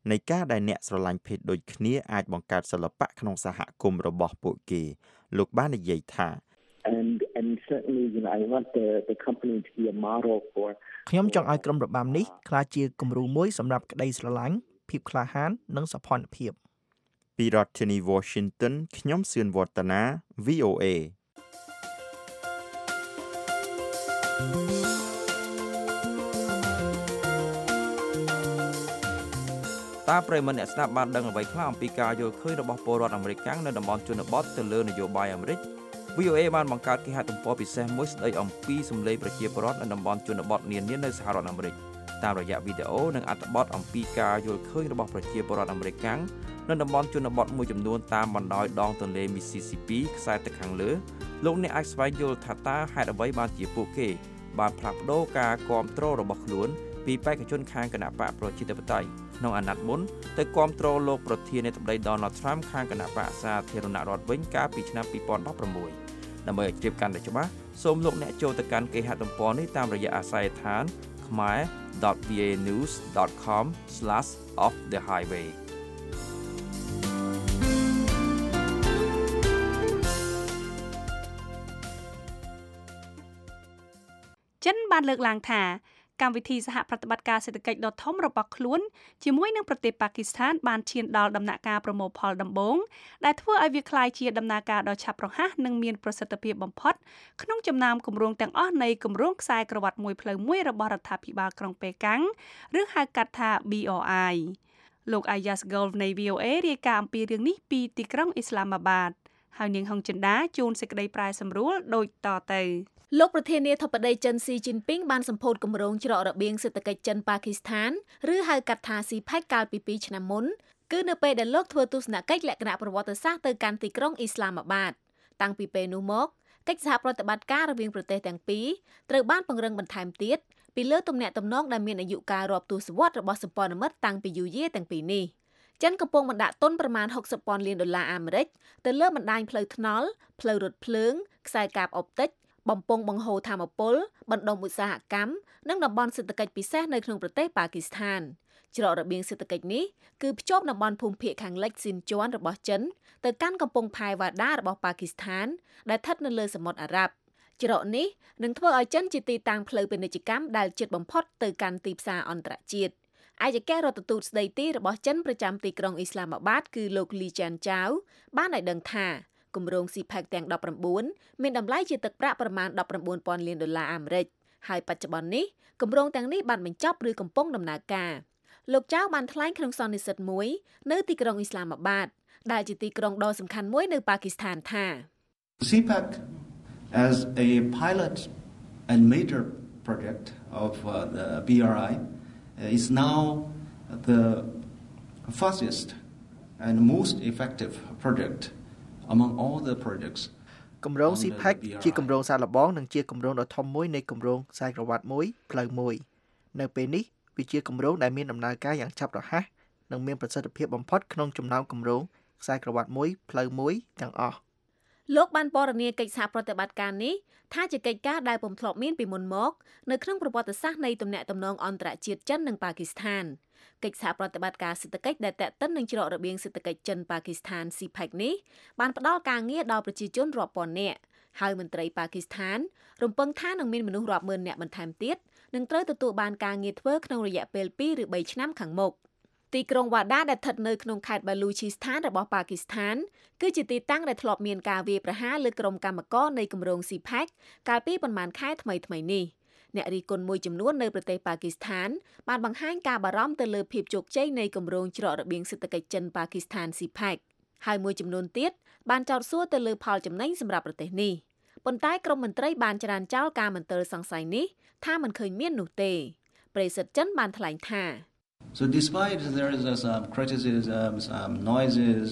នៃការដែលអ្នកស្រឡាញ់ភេទដូចគ្នាអាចបង្កើតសិល្បៈក្នុងសហគមន៍របស់ពួកគេលោកបាននិយាយថា and certainly I want the company to be a model for ខ្ញុំចង់ឲ្យក្រុមរបាំនេះក្លាយជាគំរូមួយសម្រាប់ក្តីស្រឡាញ់ភាពក្លាហាននិងសោភ័ណភាពពីរដ្ឋធានី Washington ខ្ញុំសឿនវឌ្ឍនា VOA តើប្រិយមិត្តអ្នកស្ដាប់បានដឹងអ្វីខ្លះអំពីការយល់ឃើញរបស់ពលរដ្ឋអាមេរិកកាំងនៅតំបន់ជនបទទៅលើនយោបាយអាមេរិក VOA បានបង្កើតគេហទំព័រពិសេសមួយស្ដីអំពីសម្លេងប្រជាពលរដ្ឋនៅតំបន់ជនបទនានានៅសហរដ្ឋអាមេរិកតាមរយៈវីដេអូនិងអត្ថបទអំពីការយល់ឃើញរបស់ប្រជាពលរដ្ឋអាមេរិកកាំងនៅតំបន់ជនបទមួយចំនួនតាមបណ្ដោយដងទន្លេ Mississippi ខ្សែទឹកខាងលើលោកអ្នកអាចស្វែងយល់ថាតើហេតុអ្វីបានជាពួកគេបានផ្លាស់ប្ដូរការគាំទ្ររបស់ខ្លួនពីបេក្ខជនខាងគណបកប្រជាធិបតេយ្យក្នុងអាណត្តិមុនទៅគាំទ្រលោកប្រធានាធិបតី Donald Trump ខាងគណបកសាធារណរដ្ឋវិញកាលពីឆ្នាំ 2016 ដើម្បីឲ្យជ្រាបកាន់តែច្បាស់សូមលោកអ្នកចូលទៅកាន់គេហទំព័រនេះតាមរយៈអាស័យដ្ឋាន khmer.vanews.com/offthehighway ចិនបានលើកឡើងថាកម្មវិធីសហប្រតិបត្តិការសេដ្ឋកិច្ចដ៏ធំរបស់ខ្លួនជាមួយនឹងប្រទេសប៉ាគីស្ថានបានឈានដល់ដំណាក់កាលប្រមូលផលដំបូងដែលធ្វើឲ្យវាក្លាយជាដំណើរការដ៏ឆាប់រហ័សនិងមានប្រសិទ្ធភាពបំផុតក្នុងចំណោមគម្រោងទាំងអស់នៃគម្រោងខ្សែក្រវ៉ាត់មួយផ្លូវមួយរបស់រដ្ឋាភិបាលក្រុងប៉េកាំងឬហៅកាត់ថា BRI លោក Ayas Gul នៃ VOA រាយការណ៍អំពីរឿងនេះពីទីក្រុងអ៊ីស្លាមាបាតហើយនាងហុងចិន្តាជួនសេចក្តីប្រែសម្រួលដូចតទៅលោកប្រធានាធិបតីចិនស៊ីជីនពីងបានសម្ពោធគម្រោងច្រករបៀងសេដ្ឋកិច្ចចិនប៉ាគីស្ថានឬហៅកាត់ថា CPEC កាលពី2ឆ្នាំមុនគឺនៅពេលដែលលោកធ្វើទស្សនកិច្ចលក្ខណៈប្រវត្តិសាស្ត្រទៅកាន់ទីក្រុងអ៊ីស្លាមាបាតតាំងពីពេលនោះមកកិច្ចសហប្រតិបត្តិការរវាងប្រទេសទាំងពីរត្រូវបានពង្រឹងបន្ថែមទៀតពីលើទំនាក់ទំនងដែលមានអាយុកាលរាប់ទសវត្សរ៍របស់សម្ព័ន្ធមិត្តតាំងពីយូរយារទាំងពីរនេះចិនកំពុងបណ្ដាក់ទុនប្រមាណ$60 លានអាមេរិកទៅលើបណ្ដាញផ្លូវថ្នល់ផ្លូវរថភ្លើងខ្សែកាបអុបទិកបំពង់បង្ហូរថាមពលបណ្ដុំឧស្សាហកម្មនិងតំបន់សេដ្ឋកិច្ចពិសេសនៅក្នុងប្រទេសប៉ាគីស្ថានច្រករបៀងសេដ្ឋកិច្ចនេះគឺភ្ជាប់តំបន់ភូមិភាគខាងលិចស៊ីនជ័នរបស់ចិនទៅកាន់កំពង់ផែវ៉ាដារបស់ប៉ាគីស្ថានដែលស្ថិតនៅលើសមុទ្រអារ៉ាប់ច្រកនេះនឹងធ្វើឲ្យចិនជាទីតាំងផ្លូវពាណិជ្ជកម្មដែលជិតបំផុតទៅកាន់ទីផ្សារអន្តរជាតិឯកអគ្គរដ្ឋទូតស្ដីទីរបស់ចិនប្រចាំទីក្រុងអ៊ីស្លាមាបាតគឺលោកលីចានចៅបានឲ្យដឹងថាគម្រោង CPEC ទាំង19មានតម្លៃជាទឹកប្រាក់ប្រមាណ$19,000 លានអាមេរិកហើយបច្ចុប្បន្ននេះគម្រោងទាំងនេះបានបញ្ចប់ឬកំពុងដំណើរការលោកចៅបានថ្លែងក្នុងសន្និសីទមួយនៅទីក្រុងអ៊ីស្លាមាបាតដែលជាទីក្រុងដ៏សំខាន់មួយនៅប៉ាគីស្ថានថា CPEC as a pilot and major project of the BRI is now the fastest and most effective project among all the projects គម្រោង CPEC ជាគម្រោងសាកល្បងនិងជាគម្រោងដ៏ធំមួយនៃគម្រោងខ្សែក្រវ៉ាត់មួយផ្លូវមួយនៅពេលនេះវាជាគម្រោងដែលមានដំណើរការយ៉ាងឆាប់រហ័សនិងមានប្រសិទ្ធភាពបំផុតក្នុងចំណោមគម្រោងខ្សែក្រវ៉ាត់មួយផ្លូវមួយទាំងអស់លោកបានពណ៌នាកិច្ចសហប្រតិបត្តិការនេះថាជាកិច្ចការដែលពុំធ្លាប់មានពីមុនមកនៅក្នុងប្រវត្តិសាស្ត្រនៃទំនាក់ទំនងអន្តរជាតិចិននិងប៉ាគីស្ថានកិច្ចសហប្រតិបត្តិការសេដ្ឋកិច្ចដែលទាក់ទិននឹងច្រករបៀងសេដ្ឋកិច្ចចិនប៉ាគីស្ថាន CPEC នេះបានផ្ដល់ការងារដល់ប្រជាជនរាប់ពាន់នាក់ហើយមន្ត្រីប៉ាគីស្ថានរំពឹងថានឹងមានមនុស្សរាប់ម៉ឺននាក់បន្ថែមទៀតនឹងត្រូវទទួលបានការងារធ្វើក្នុងរយៈពេល2ឬ3ឆ្នាំខាងមុខទីក្រុងវ៉ាដាដែលស្ថិតនៅក្នុងខេត្តបាលូឈីស្ថានរបស់ប៉ាគីស្ថានគឺជាទីតាំងដែលធ្លាប់មានការវាយប្រហារលើក្រុមកម្មករនៃគម្រោង CPEC កាលពីប្រមាណខែថ្មីៗនេះអ្នករិះគន់មួយចំនួននៅប្រទេសប៉ាគីស្ថានបានបង្ហាញការបារម្ភទៅលើភាពជោគជ័យនៃគម្រោងច្រករបៀងសេដ្ឋកិច្ចចិនប៉ាគីស្ថាន CPEC ហើយមួយចំនួនទៀតបានចោទសួរទៅលើផលចំណេញសម្រាប់ប្រទេសនេះប៉ុន្តែក្រុមមន្ត្រីបានច្រានចោលការមន្ទិលសង្ស័យនេះថាមិនឃើញមាននោះទេប្រិយសិទ្ធចិនបានថ្លែងថា So despite there is some criticism, some noises,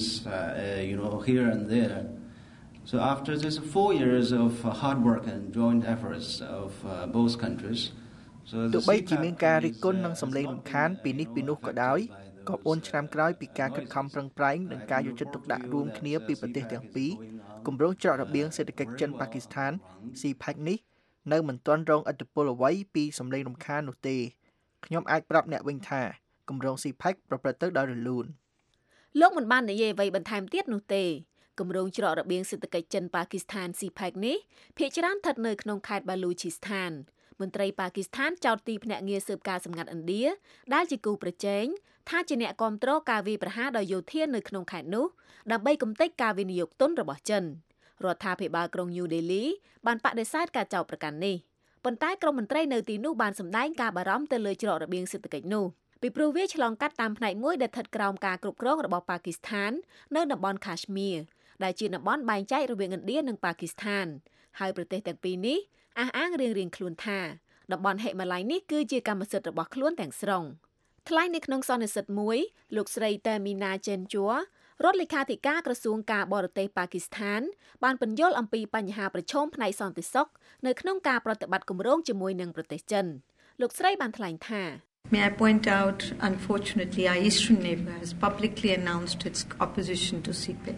here and there. So after this 4 years of hard work and joint efforts of both countries, so ទោះបីជាមានការរិះគន់និងសម្លេងរំខានពីនេះពីនោះក៏ដោយក៏4ឆ្នាំក្រោយពីការខិតខំប្រឹងប្រែងនិងការយកចិត្តទុកដាក់រួមគ្នាពីប្រទេសទាំងពីរគម្រោងច្រករបៀងសេដ្ឋកិច្ចចិនប៉ាគីស្ថាន CPEC នេះនៅមិនទាន់រងឥទ្ធិពលអ្វីពីសម្លេងរំខាននោះទេខ្ញុំអាចប្រាប់អ្នកវិញថាគម្រោង CPEC ប្រព្រឹត្តទៅដោយរលូនលោកមិនបាននិយាយអ្វីបន្ថែមទៀតនោះទេគម្រោងច្រករបៀងសេដ្ឋកិច្ចចិនប៉ាគីស្ថាន CPEC នេះភាគច្រើនស្ថិតនៅក្នុងខេត្តបាឡូឈីស្ថានមន្ត្រីប៉ាគីស្ថានចោទទីភ្នាក់ងារស៊ើបការសម្ងាត់ឥណ្ឌាដែលជាគូប្រជែងថាជាអ្នកគាំទ្រការវាយប្រហារដោយយោធានៅក្នុងខេត្តនោះដើម្បីកំទេចការវិនិយោគទុនរបស់ចិនរដ្ឋាភិបាលក្រុង New Delhi បានបដិសេធការចោទប្រកាន់នេះប៉ុន្តែក្រុមមន្ត្រីនៅទីនោះបានសម្ដែងការបារម្ភទៅលើច្រករបៀងសេដ្ឋកិច្ចនោះពីព្រោះវាឆ្លងកាត់តាមផ្នែកមួយដែលស្ថិតក្រោមការគ្រប់គ្រងរបស់ប៉ាគីស្ថាននៅតំបន់ Kashmir ដែលជាតំបន់បែងចែករវាងឥណ្ឌានិងប៉ាគីស្ថានហើយប្រទេសទាំងពីរនេះអះអាងរៀងៗខ្លួនថាតំបន់ហិមាល័យនេះគឺជាកម្មសិទ្ធិរបស់ខ្លួនទាំងស្រុងថ្លែងនៅក្នុងសន្និសីទមួយលោកស្រី Tamina Chenchua រដ្ឋលេខាធិការក្រសួងការបរទេសប៉ាគីស្ថានបានពន្យល់អំពីបញ្ហាប្រឈមផ្នែកសន្តិសុខនៅក្នុងការប្រតិបត្តិគម្រោងជាមួយនឹងប្រទេសចិនលោកស្រីបានថ្លែងថា May I point out, unfortunately, our eastern neighbour has publicly announced its opposition to CPEC.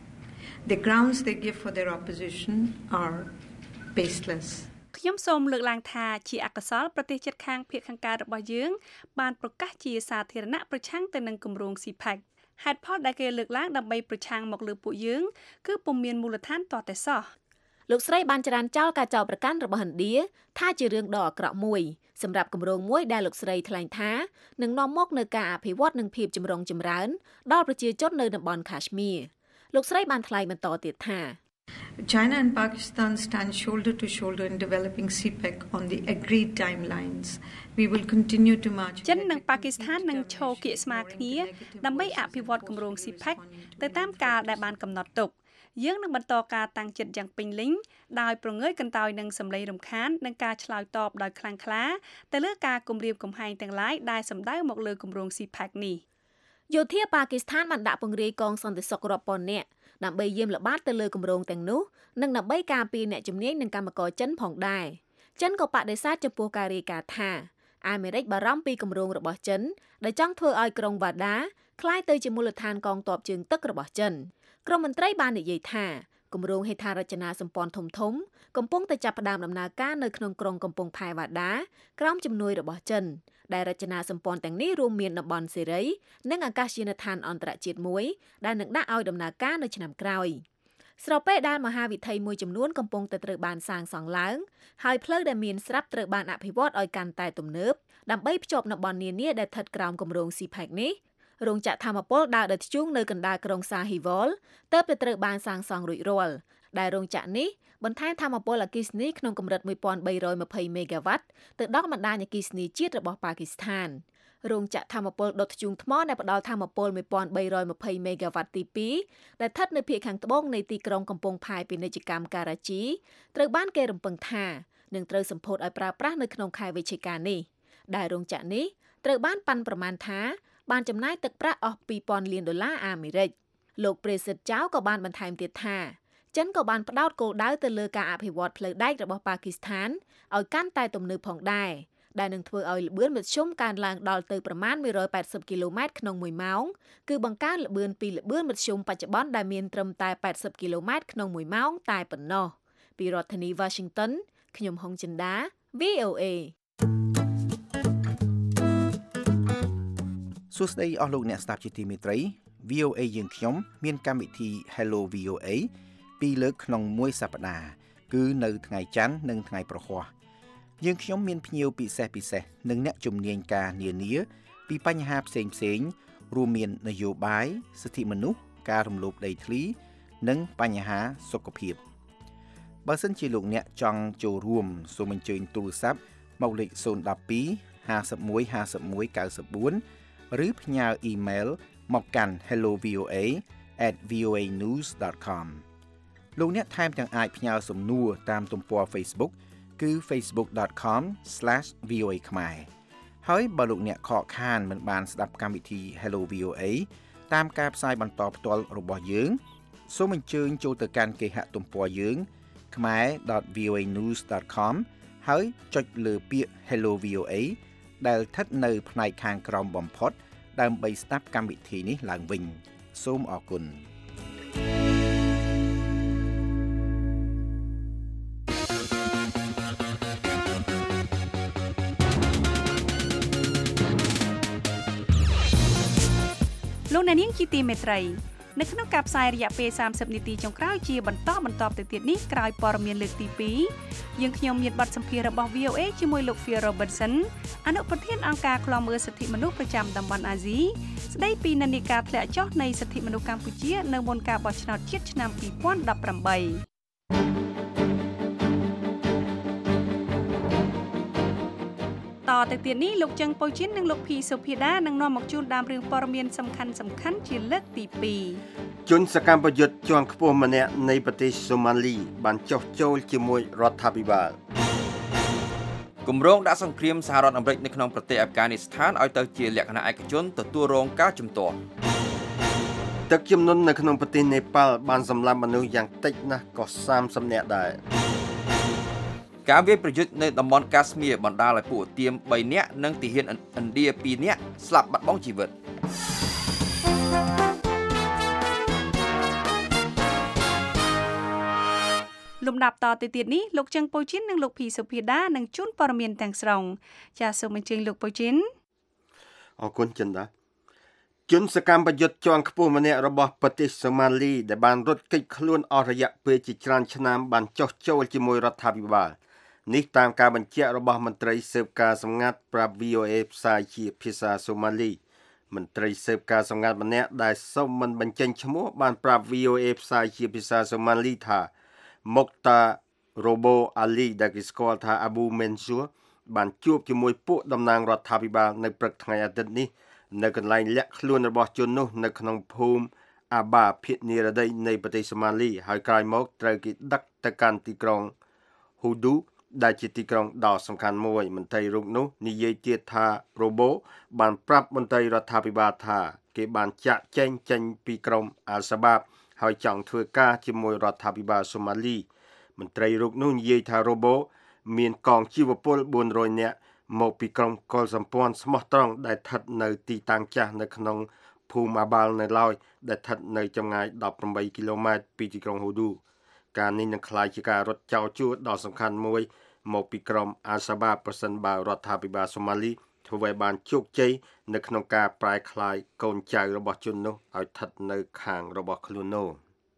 The grounds they give for their opposition are baseless. ខ្ញុំសូមលើកឡើងថាជាអកុសលប្រទេសជិតខាងភាគខាងកើតរបស់យើងបានប្រកាសជាសាធារណៈប្រឆាំងទៅនឹងគម្រោង CPEC ហេតុផលដែលគេលើកឡើងដើម្បីប្រឆាំងមកលើពួកយើងគឺពុំមានមូលដ្ឋានទាល់តែសោះលោកស្រីបានច្រានចោលការចោទប្រកាន់របស់ឥណ្ឌាថាជារឿងដ៏អាក្រក់មួយសម្រាប់គម្រោងមួយដែលលោកស្រីថ្លែងថានឹងនាំមកនូវការអភិវឌ្ឍនិងភាពចម្រុងចម្រើនដល់ប្រជាជននៅតំបន់ Kashmir លោកស្រីបានថ្លែងបន្តទៀតថា China and Pakistan stand shoulder to shoulder in developing CPEC on the agreed timelines. We will continue to march. ចិននិងប៉ាគីស្ថាននឹងឈរគៀកស្មាគ្នាដើម្បីអភិវឌ្ឍគម្រោង CPEC ទៅតាមកាលដែលបានកំណត់ទុកយើងនឹងបន្តការតាំងចិត្តយ៉ាងពេញលេញដោយប្រងើយកន្តើយនឹងសម្លេងរំខាននិងការឆ្លើយតបដោយខ្លាំងក្លាទៅលើការគំរាមកំហែងទាំងឡាយដែលសម្ដៅមកលើគម្រោង CPEC នេះយោធាប៉ាគីស្ថានបានដាក់ពង្រាយកងសន្តិសុខរាប់ពាន់នាក់ដើម្បីយាមល្បាតទៅលើគម្រោងទាំងនោះនិងដើម្បីការពារអ្នកជំនាញនិងកម្មករចិនផងដែរចិនក៏បដិសេធចំពោះការរាយការណ៍ថាអាមេរិកបារម្ភពីគម្រោងរបស់ចិនដែលចង់ធ្វើឲ្យក្រុងវ៉ាដាក្លាយទៅជាមូលដ្ឋានកងទ័ពជើងទឹករបស់ចិនក្រុមមន្ត្រីបាននិយាយថាគម្រោងហេដ្ឋារចនាសម្ព័ន្ធធំៗកំពុងតែចាប់ផ្ដើមដំណើរការនៅក្នុងក្រុងកំពង់ផែវ៉ាដាក្រោមជំនួយរបស់ចិនដែលរចនាសម្ព័ន្ធទាំងនេះរួមមានតំបន់សេរីនិងអាកាសយានដ្ឋានអន្តរជាតិមួយដែលនឹងដាក់ឲ្យដំណើរការនៅឆ្នាំក្រោយស្របពេលដែលមហាវិថីមួយចំនួនកំពុងតែត្រូវបានសាងសង់ឡើងហើយផ្លូវដែលមានស្រាប់ត្រូវបានអភិវឌ្ឍឲ្យកាន់តែទំនើបដើម្បីភ្ជាប់តំបន់នានាដែលស្ថិតក្រោមគម្រោង CPEC នេះរោងចក្រថាមពលដើរដោយធ្យូងនៅកណ្ដាលក្រុងសាហ៊ីវលទើបតែត្រូវបានសាងសង់រួចរាល់ដែលរោងចក្រនេះបន្ថែមថាមពលអគ្គិសនីក្នុងកម្រិត1320មេហ្គាវ៉ាត់ទៅដល់បណ្ដាញអគ្គិសនីជាតិរបស់ប៉ាគីស្ថានរោងចក្រថាមពលដុតធ្យូងថ្មដែលផ្ដល់ថាមពល1320មេហ្គាវ៉ាត់ទី2ដែលស្ថិតនៅភាគខាងត្បូងនៃទីក្រុងកំពង់ផែពាណិជ្ជកម្មការ៉ាជីត្រូវបានគេរំពឹងថានឹងត្រូវសម្ពោធឲ្យប្រើប្រាស់នៅក្នុងខែវិច្ឆិកានេះដែលរោងចក្រនេះត្រូវបានប៉ាន់ប្រមាណថាបានចំណាយទឹកប្រាក់អស់$2000 លានអាមេរិកលោកប្រេសិតចៅក៏បានបន្ថែមទៀតថាចិនក៏បានផ្ដោតគោលដៅទៅលើការអភិវឌ្ឍផ្លូវដែករបស់ប៉ាគីស្ថានឲ្យកាន់តែទំនើបផងដែរដែលនឹងធ្វើឲ្យល្បឿនមធ្យមកើនឡើងដល់ទៅប្រមាណ180គីឡូម៉ែត្រក្នុង1ម៉ោងគឺបង្កើនល្បឿនពីល្បឿនមធ្យមបច្ចុប្បន្នដែលមានត្រឹមតែ80គីឡូម៉ែត្រក្នុង1ម៉ោងតែប៉ុណ្ណោះពីរដ្ឋធានី Washington ខ្ញុំហុងចិន្តា VOA សួស្តីអស់លោកអ្នកស្ដាប់ជាទីមេត្រី VOA យើងខ្ញុំមានកម្មវិធី Hello VOA ពីរលើកក្នុងមួយសប្តាហ៍គឺនៅថ្ងៃច័ន្ទនិងថ្ងៃប្រហ័សយើងខ្ញុំមានភ្ញៀវពិសេសនិងអ្នកជំនាញការនានាពីបញ្ហាផ្សេងរួមមាននយោបាយសិទ្ធិមនុស្សការរំលោភដីធ្លីនិងបញ្ហាសុខភាពបើសិនជាលោកអ្នកចង់ចូលរួមសូមអញ្ជើញទូរស័ព្ទមកលេខ012 51 51 94 ឬផ្ញើអ៊ីមែលមកកាន់ hellovoa@voanews.com លោកអ្នកថែមទាំងអាចផ្ញើសំណួរតាមទំព័រ Facebook គឺ facebook.com/voa ខ្មែរហើយបើលោកអ្នកខកខានមិនបានស្ដាប់កម្មវិធី Hello VOA តាមការផ្សាយបន្តផ្ទាល់របស់យើងសូមអញ្ជើញចូលទៅកាន់គេហទំព័រយើង khmer.voanews.com ហើយចុចលើពាក្យ Hello VOA ដែលស្ថិតនៅផ្នែកខាងក្រោមបំផុតដើម្បីស្ដាប់កម្មវិធីនេះឡើងវិញសូមអរគុណលោកអ្នកនាងជាទីមេត្រីនៅក្នុងការផ្សាយរយៈពេល30នាទីចុងក្រោយជាបន្តទៅទៀតនេះក្រោយព័ត៌មានលើកទី2យើងខ្ញុំមានបទសម្ភាសន៍របស់ VOA ជាមួយលោក Phil Robertson អនុប្រធានអង្គការឃ្លាំមើលសិទ្ធិមនុស្សប្រចាំតំបន់អាស៊ីស្ដីពីនិន្នាការធ្លាក់ចុះនៃសិទ្ធិមនុស្សកម្ពុជានៅមុនការបោះឆ្នោតជាតិឆ្នាំ2018តទៅទៀតនេះលោកចឹងប៉ូជីននិងលោកភីសុភាដានឹងនាំមកជូនដើមរឿងព័ត៌មានសំខាន់ជាលើកទី2 ជនសកម្មប្រយុទ្ធជាន់ខ្ពស់ម្នាក់នៃប្រទេសសូម៉ាលីបានចុះចូលជាមួយរដ្ឋាភិបាលគម្រោងដាក់សង្គ្រាមសហរដ្ឋអាមេរិកនៅក្នុងប្រទេសអាហ្វហ្គានីស្ថានឲ្យទៅជាលក្ខណៈឯកជនទទួលរងការជំទាស់ទឹកជំនន់នៅក្នុងប្រទេសនេប៉ាល់បានសម្លាប់មនុស្សយ៉ាងតិចណាស់ក៏30នាក់ដែរការវាយប្រយុទ្ធនៅតំបន់កាស្មៀរបណ្ដាលឲ្យពួកឧទាម3នាក់និងទាហានឥណ្ឌា2នាក់ស្លាប់បាត់បង់ជីវិតលំដាប់តទៅទៀតនេះលោកចឹងប៉ូជីននិងលោកភីសុភាដានឹងជូនព័ត៌មានទាំងស្រុងចាសសូមអញ្ជើញលោកប៉ូជីនអរគុណចិនដាជនសកម្មប្រយុទ្ធជាន់ខ្ពស់ម្នាក់របស់ប្រទេសសូម៉ាលីដែលបានរត់គេចខ្លួនអស់រយៈពេលជាច្រើនឆ្នាំបានចុះចូលជាមួយរដ្ឋាភិបាលនេះតាមការបញ្ជាក់របស់មន្ត្រីស៊ើបការសម្ងាត់ប្រាប់ VOA ផ្សាយជាភាសាសូម៉ាលីមន្ត្រីស៊ើបការសម្ងាត់ម្នាក់ដែលសូមមិនបញ្ចេញឈ្មោះបានប្រាប់ VOA ផ្សាយជាភាសាសូម៉ាលីថាមុកតារ៉ូបូអាលីដែលគេស្គាល់ថាអាប៊ូមេនស៊ូបានជួបជាមួយពួកតំណាងរដ្ឋាភិបាលនៅព្រឹកថ្ងៃអាទិត្យនេះនៅកន្លែងលាក់ខ្លួនរបស់ជននោះនៅក្នុងភូមិអាបាភាគនិរតីនៃប្រទេសសូម៉ាលីហើយក្រោយមកត្រូវគេដឹកទៅកាន់ទីក្រុងហ៊ូឌូដែលជាទីក្រុងដ៏សំខាន់មួយមន្ត្រីរូបនោះនិយាយទៀតថារ៉ូបូបានប្រាប់មន្ត្រីរដ្ឋាភិបាលថាគេបានចាក់ចែងចេញពីក្រុមអាល់សាបាបហើយចង់ធ្វើការជាមួយរដ្ឋាភិបាលសូម៉ាលីមន្ត្រីរូបនោះនិយាយថារ៉ូបូមានកងជីវពល400នាក់មកពីក្រុមកុលសម្ព័ន្ធស្មោះត្រង់ដែលស្ថិតនៅទីតាំងចាស់នៅក្នុងភូមិអាបាល់នៅឡើយដែលស្ថិតនៅចម្ងាយ18គីឡូម៉ែត្រពីទីក្រុងហ៊ូឌូការនេះនឹងក្លាយជាការរត់ចោលជួរដ៏សំខាន់មួយមកពីក្រុមអាល់សាបាបប្រសិនបើរដ្ឋាភិបាលសូម៉ាលីធ្វើឲ្យបានជោគជ័យនៅក្នុងការប្រែក្លាយកូនចៅរបស់ជននោះឲ្យស្ថិតនៅខាងរបស់ខ្លួននោះ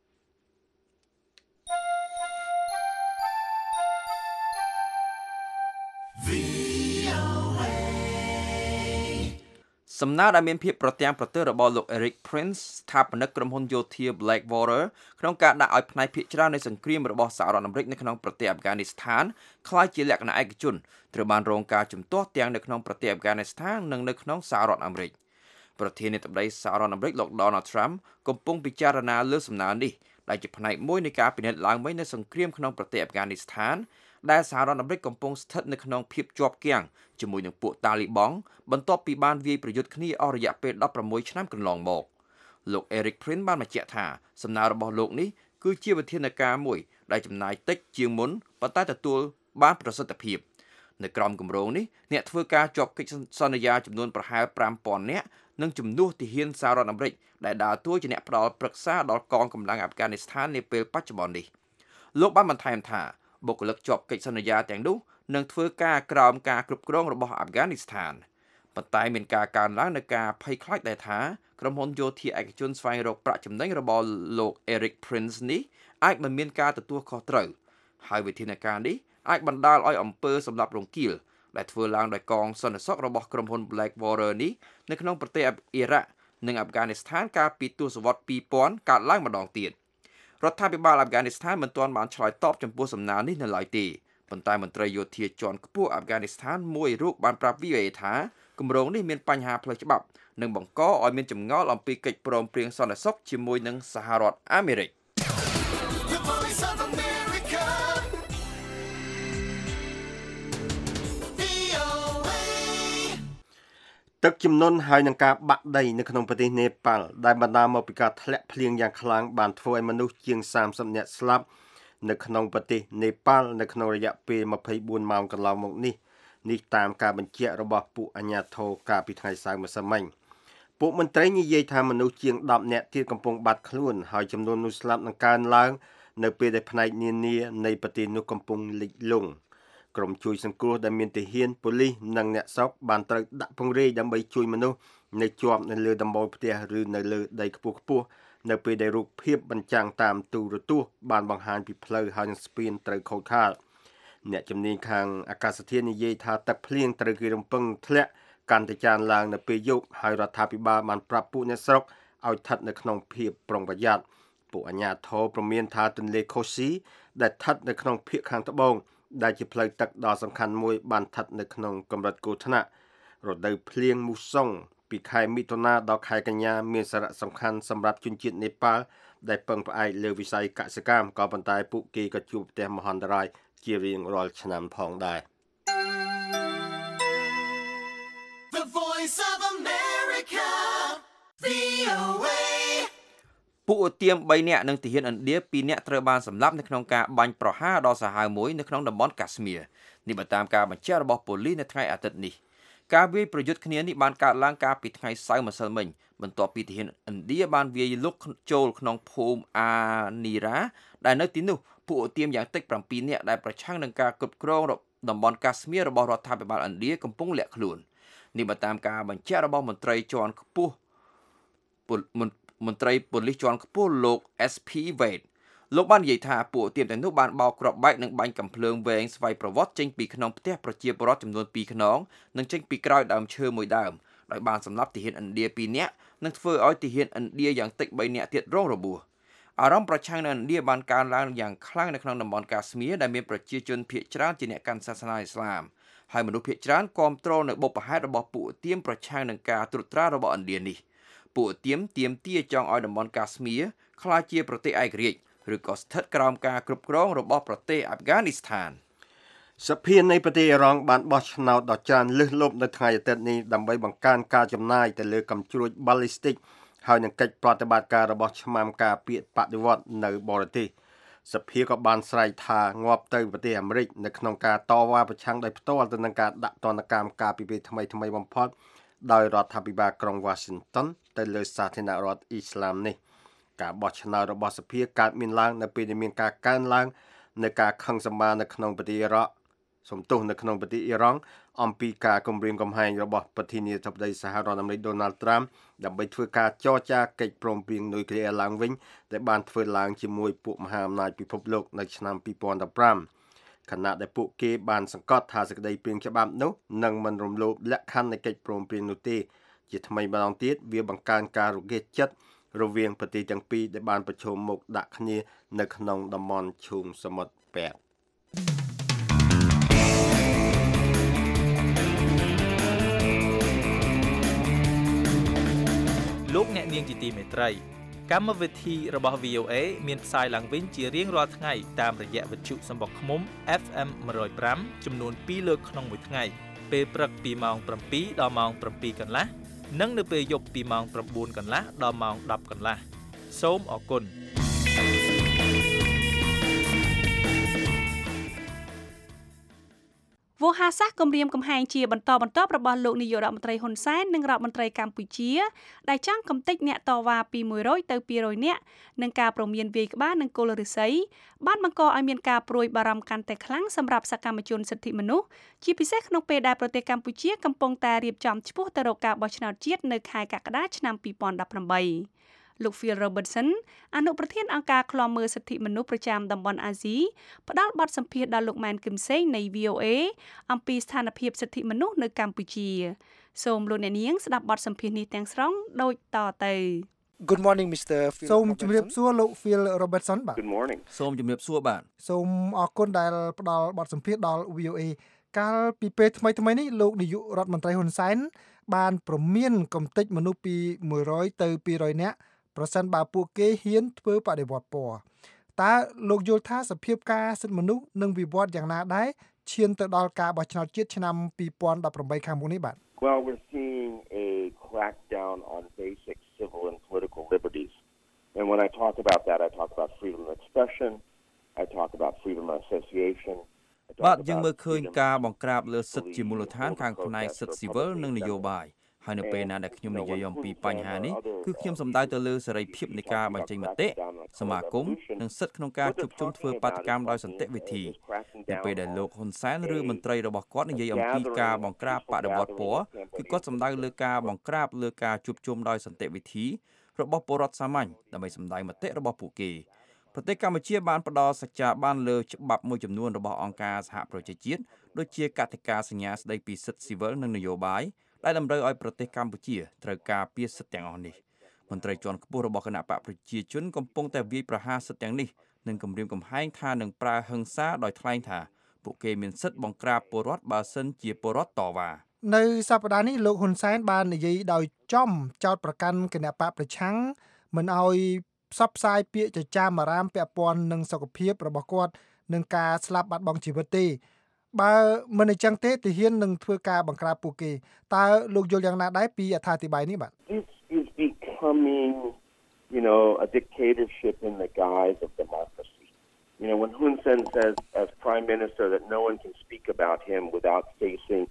សំណើដែលមានភាពប្រទាំងប្រទើរបស់លោក Eric Prince ស្ថាបនិកក្រុមហ៊ុនយោធា Blackwater ក្នុងការដាក់ឲ្យផ្នែកភាគច្រើននៃសង្គ្រាមរបស់សហរដ្ឋអាមេរិកនៅក្នុងប្រទេសអាហ្វហ្គានីស្ថានក្លាយជាលក្ខណៈឯកជនត្រូវបានរងការជំទាស់ទាំងនៅក្នុងប្រទេសអាហ្វហ្គានីស្ថាននិងនៅក្នុងសហរដ្ឋអាមេរិកប្រធានាធិបតីសហរដ្ឋអាមេរិកលោក Donald Trump កំពុងពិចារណាលើសំណើនេះដែលជាផ្នែកមួយនៃការពិនិត្យឡើងវិញនៃសង្គ្រាមក្នុងប្រទេសអាហ្វហ្គានីស្ថានដែលសហរដ្ឋអាមេរិកកំពុងស្ថិតនៅក្នុងភាពជាប់គាំងជាមួយនឹងពួកតាលីបង់បន្ទាប់ពីបានវាយប្រយុទ្ធគ្នាអស់រយៈពេល16ឆ្នាំកន្លងមកលោក Eric Prince បានបញ្ជាក់ថាសំណើរបស់លោកនេះគឺជាវិធានការមួយដែលចំណាយតិចជាងមុនប៉ុន្តែទទួលបានប្រសិទ្ធភាពនៅក្រោមគម្រោងនេះអ្នកធ្វើការជាប់កិច្ចសន្យាចំនួនប្រហែល 5000 នាក់និងជំនួសទាហានសហរដ្ឋអាមេរិកដែលដើរតួជាអ្នកផ្ដល់ប្រឹក្សាដល់កងកម្លាំងអាហ្វហ្គានីស្ថាននាពេលបច្ចុប្បន្ននេះលោកបានបន្ថែមថាបុគ្គលិកជាប់កិច្ចសន្យាទាំងនោះនឹងធ្វើការក្រោមការគ្រប់គ្រងរបស់អាហ្វហ្គានីស្ថានប៉ុន្តែមានការកើនឡើងនៃការភ័យខ្លាចដែលថាក្រុមហ៊ុនយោធាឯកជនស្វែងរកប្រាក់ចំណេញរបស់លោក Eric Prince នេះអាចមិនមានការទទួលខុសត្រូវហើយវិធានការនេះអាចបណ្ដាលឲ្យអំពើសម្លាប់រង្គាលដែលធ្វើឡើងដោយកងសន្តិសុខរបស់ក្រុមហ៊ុន Blackwater នេះនៅក្នុងប្រទេសអ៊ីរ៉ាក់និងអាហ្វហ្គានីស្ថានកាលពីទសវត្សរ៍ 2000 កើតឡើងម្ដងទៀតរដ្ឋាភិបាលអាហ្វហ្គានីស្ថានមិនទាន់បានឆ្លើយតបចំពោះសំណើនេះនៅឡើយទេប៉ុន្តែមន្ត្រីយោធាជាន់ខ្ពស់អាហ្វហ្គានីស្ថានមួយរូបបានប្រាប់ VOA ថាគម្រោងនេះមានបញ្ហាផ្លូវច្បាប់និងបង្កឲ្យមានចម្ងល់អំពីកិច្ចព្រមព្រៀងសន្តិសុខជាមួយនឹងសហរដ្ឋអាមេរិកទឹកជំនន់ហើយនឹងការបាក់ដីនៅក្នុងប្រទេសនេប៉ាល់ដែលបណ្ដាលមកពីការធ្លាក់ភ្លៀងយ៉ាងខ្លាំងបានធ្វើឲ្យមនុស្សជាង30នាក់ស្លាប់នៅក្នុងប្រទេសនេប៉ាល់នៅក្នុងរយៈពេល24ម៉ោងកន្លងមកនេះតាមការបញ្ជាក់របស់ពួកអាជ្ញាធរកាលពីថ្ងៃសៅរ៍ម្សិលមិញពួកមន្ត្រីនិយាយថាមនុស្សជាង10នាក់ទៀតកំពុងបាត់ខ្លួនហើយចំនួនមនុស្សស្លាប់នឹងកើនឡើងនៅពេលដែលផ្នែកនានានៃប្រទេសនោះកំពុងលិចលង់ក្រុមជួយសង្គ្រោះដែលមានទាហានប៉ូលីសនិងអ្នកស្រុកបានត្រូវដាក់ពង្រាយដើម្បីជួយមនុស្សនៅជាប់នៅលើដំបូលផ្ទះឬនៅលើដីខ្ពស់ៗនៅពេលដែលរូបភាពបញ្ចាំងតាមទូរទស្សន៍បានបង្ហាញពីផ្លូវហើយនឹងស្ពានត្រូវខូចខាតអ្នកជំនាញខាងអាកាសធាតុនិយាយថាទឹកភ្លៀងត្រូវគេរំពឹងធ្លាក់កាន់តែច្រើនឡើងនៅពេលយប់ហើយរដ្ឋាភិបាលបានប្រាប់ពួកអ្នកស្រុកឲ្យស្ថិតនៅក្នុងភាពប្រុងប្រយ័ត្នពួកអាជ្ញាធរព្រមានថាទន្លេខូស៊ីដែលស្ថិតនៅក្នុងភាគខាងត្បូងដែលជាផ្លូវទឹកដ៏សំខាន់មួយបានស្ថិតនៅក្នុងកម្រិតគ្រោះថ្នាក់រដូវភ្លៀងមូសុងពីខែមិថុនាដល់ខែកញ្ញាមានសារៈសំខាន់សម្រាប់ជនជាតិនេប៉ាល់ដែលពឹងផ្អែកលើវិស័យកសិកម្មក៏ប៉ុន្តែពួកគេក៏ជួបប្រទះមហន្តរាយជារៀងរាល់ឆ្នាំផងដែរ The Voice of America VOA ពួកឧទាម3នាក់និងទាហានឥណ្ឌា2នាក់ត្រូវបានសម្លាប់នៅក្នុងការបាញ់ប្រហារដ៏សាហាវមួយនៅក្នុងតំបន់កាស្មៀរនេះបើតាមការបញ្ជាក់របស់ប៉ូលីសនៅថ្ងៃអាទិត្យនេះការវាយប្រយុទ្ធគ្នានេះបានកើតឡើងកាលពីថ្ងៃសៅរ៍ម្សិលមិញបន្ទាប់ពីទាហានឥណ្ឌាបានវាយលុកចូលក្នុងភូមិអានីរ៉ាដែលនៅទីនោះពួកឧទាមយ៉ាងតិច7នាក់ដែលប្រឆាំងនឹងការគ្រប់គ្រងតំបន់កាស្មៀររបស់រដ្ឋាភិបាលឥណ្ឌាកំពុងលាក់ខ្លួននេះបើតាមការបញ្ជាក់របស់មន្ត្រីជាន់ខ្ពស់មន្ត្រីប៉ូលីសជាន់ខ្ពស់លោក SP Wade លោកបាននិយាយថាពួកទាមទាំងនោះបានបោកគ្រាប់បែកនិងបាញ់កាំភ្លើងវែងស្វ័យប្រវត្តិចេញពីក្នុងផ្ទះប្រជាពលរដ្ឋចំនួន2ខ្នងនិងចេញពីក្រោយដើមឈើមួយដើមដោយបានសម្លាប់ទាហានឥណ្ឌា2នាក់និងធ្វើឲ្យទាហានឥណ្ឌាយ៉ាងតិច3នាក់ទៀតរងរបួសអារម្មណ៍ប្រឆាំងនៅឥណ្ឌាបានកើនឡើងយ៉ាងខ្លាំងនៅក្នុងតំបន់កាស្មៀរដែលមានប្រជាជនភាគច្រើនជាអ្នកកាន់សាសនាអ៊ីស្លាមហើយមនុស្សភាគច្រើនគាំទ្រនៅបុព្វហេតុរបស់ពួកទាមប្រឆាំងនឹងការត្រួតត្រារបស់ឥណ្ឌានេះពួកទាមទាចង់ឲ្យតំបន់កាស្មៀរក្លាយជាប្រទេសឯករាជ្យឬក៏ស្ថិតក្រោមការគ្រប់គ្រងរបស់ប្រទេសអាហ្វហ្គានីស្ថានសភានៃប្រទេសអ៊ីរ៉ង់បានបោះឆ្នោតដ៏ច្រើនលើសលប់នៅថ្ងៃអាទិត្យនេះដើម្បីបង្កើនការចំណាយទៅលើកាំជ្រួច ballistic ហើយនឹងកិច្ចប្រតិបត្តិការរបស់ឆ្មាំការពារបដិវត្តនៅបរទេសសភាក៏បានស្រែកថាងាប់ទៅប្រទេសអាមេរិកនៅក្នុងការតវ៉ាប្រឆាំងដោយផ្ទាល់ទៅនឹងការដាក់ទណ្ឌកម្មការពីពេលថ្មីបំផុតដោយរដ្ឋាភិបាលក្រុង Washington ទៅលើសាធារណរដ្ឋអ៊ីស្លាមនេះការបោះឆ្នោតរបស់សភាកើតមានឡើងនៅពេលដែលមានការកើនឡើងនៃការខឹងសម្បារនៅក្នុងប្រទេសអ៊ីរ៉ង់នៅក្នុងប្រទេសអ៊ីរ៉ង់អំពីការគំរាមកំហែងរបស់ប្រធានាធិបតីសហរដ្ឋអាមេរិក Donald Trump ដើម្បីធ្វើការចរចាកិច្ចព្រមព្រៀងនុយក្លេអ៊ែរឡើងវិញដែលបានធ្វើឡើងជាមួយពួកមហាអំណាចពិភពលោកនៅឆ្នាំ2015ខណៈដែលពួកគេបានសង្កត់ថាសេចក្តីព្រាងច្បាប់នោះនឹងមិនរំលោភលក្ខខណ្ឌនៃកិច្ចព្រមព្រៀងនោះទេជាថ្មីម្ដងទៀតវាបង្កើនការរងាចិត្តរវាងប្រទេសទាំងពីរដែលបានប្រឈមមុខដាក់គ្នានៅក្នុងតំបន់ឈូងសមុទ្រប៉ែកលោកអ្នកនាងជាទីមេត្រីកម្មវិធីរបស់ VOA មានផ្សាយឡើងវិញជារៀងរាល់ថ្ងៃតាមរយៈវិទ្យុសម្បុកឃ្មុំ FM 105ចំនួន2លើកក្នុងមួយថ្ងៃពេលព្រឹកពីម៉ោង7ដល់ម៉ោង7កន្លះនិងនៅពេលយប់ពីម៉ោង9កន្លះដល់ម៉ោង10កន្លះសូមអរគុណវោហាសាសគម្រាមកំហែងជាបន្តរបស់លោកនាយករដ្ឋមន្ត្រីហ៊ុនសែននិងរដ្ឋមន្ត្រីកម្ពុជាដែលចង់កំទេចអ្នកតវ៉ាពី100ទៅ200នាក់នឹងការព្រមានវាយក្បាលនិងគល់ឫស្សីបានបង្កឲ្យមានការព្រួយបារម្ភកាន់តែខ្លាំងសម្រាប់សកម្មជនសិទ្ធិមនុស្សជាពិសេសក្នុងពេលដែលប្រទេសកម្ពុជាកំពុងតែរៀបចំឆ្ពោះទៅរកការបោះឆ្នោតជាតិនៅខែកក្កដាឆ្នាំ2018លោក Phil Robertson អនុប្រធានអង្គការឃ្លាំមើលសិទ្ធិមនុស្សប្រចាំតំបន់អាស៊ីផ្ដល់បទសម្ភាសន៍ដល់លោកម៉ែនគឹមសេងនៃ VOA អំពីស្ថានភាពសិទ្ធិមនុស្សនៅកម្ពុជាសូមលោកអ្នកនាងស្ដាប់បទសម្ភាសន៍នេះទាំងស្រុងដូចតទៅ Good morning Mr. Phil សូមជម្រាបសួរលោក Phil Robertson បាទ Good morning សូមជម្រាបសួរបាទសូមអរគុណដែលផ្ដល់បទសម្ភាសន៍ដល់ VOA កាលពីពេលថ្មីនេះលោកនាយករដ្ឋមន្ត្រីហ៊ុនសែនបានព្រមានកំទេចមនុស្សពី100ទៅ200នាក់ប្រសិនបើពួកគេហ៊ានធ្វើបដិវត្តពណ៌តើលោកយល់ថាសភាពការសិទ្ធិមនុស្សនឹងវិវត្តយ៉ាងណាដែរឈានទៅដល់ការបោះឆ្នោតជាតិឆ្នាំ2018ខាងមុខនេះបាទ Well, we're seeing a crackdown on basic civil and political liberties. And when I talk about that, I talk about freedom of expression, I talk about freedom of association. បាទយើងមើលឃើញការបង្ក្រាបលើសិទ្ធិជាមូលដ្ឋានខាងផ្នែកសិទ្ធិស៊ីវិលនិងនយោបាយហើយនៅពេលណាដែលខ្ញុំនិយាយអំពីបញ្ហានេះគឺខ្ញុំសំដៅទៅលើសេរីភាពនៃការបញ្ចេញមតិសមាគមនិងសិទ្ធិក្នុងការជួបជុំធ្វើបាតកម្មដោយសន្តិវិធីនៅពេលដែលលោកហ៊ុនសែនឬមន្ត្រីរបស់គាត់និយាយអំពីការបង្ក្រាបបដិវត្តពណ៌គឺគាត់សំដៅលើការបង្ក្រាបលើការជួបជុំដោយសន្តិវិធីរបស់ពលរដ្ឋសាមញ្ញដើម្បីសម្ដែងមតិរបស់ពួកគេប្រទេសកម្ពុជាបានផ្ដល់សច្ចាប័នលើច្បាប់មួយចំនួនរបស់អង្គការសហប្រជាជាតិដូចជាកតិកាសញ្ញាស្តីពីសិទ្ធិស៊ីវិលនិងនយោបាយដែលតម្រូវឲ្យប្រទេសកម្ពុជាត្រូវការពារសិទ្ធិទាំងអស់នេះមន្ត្រីជាន់ខ្ពស់របស់គណៈបកប្រជាជនកំពុងតែវាយប្រហារសិទ្ធិទាំងនេះនិងគំរាមកំហែងថានឹងប្រើហិង្សាដោយថ្លែងថាពួកគេមានសិទ្ធិបង្ក្រាបពលរដ្ឋបើសិនជាពលរដ្ឋតវ៉ានៅសប្តាហ៍នេះលោកហ៊ុនសែនបាននិយាយដោយចំចោទប្រកាន់គណៈបកប្រឆាំងមិនឲ្យផ្សព្វផ្សាយពាក្យចចាមអារាមពាក់ព័ន្ធនឹងសុខភាពរបស់គាត់នឹងការស្លាប់បាត់បង់ជីវិតទេបើមិនអញ្ចឹងទេទាហាននឹងធ្វើការបង្ក្រាបពួកគេតើលោកយល់យ៉ាងណាដែរពីអត្ថាធិប្បាយនេះបាទ This is becoming, a dictatorship in the guise of democracy. When Hun Sen says as prime minister that no one can speak about him without facing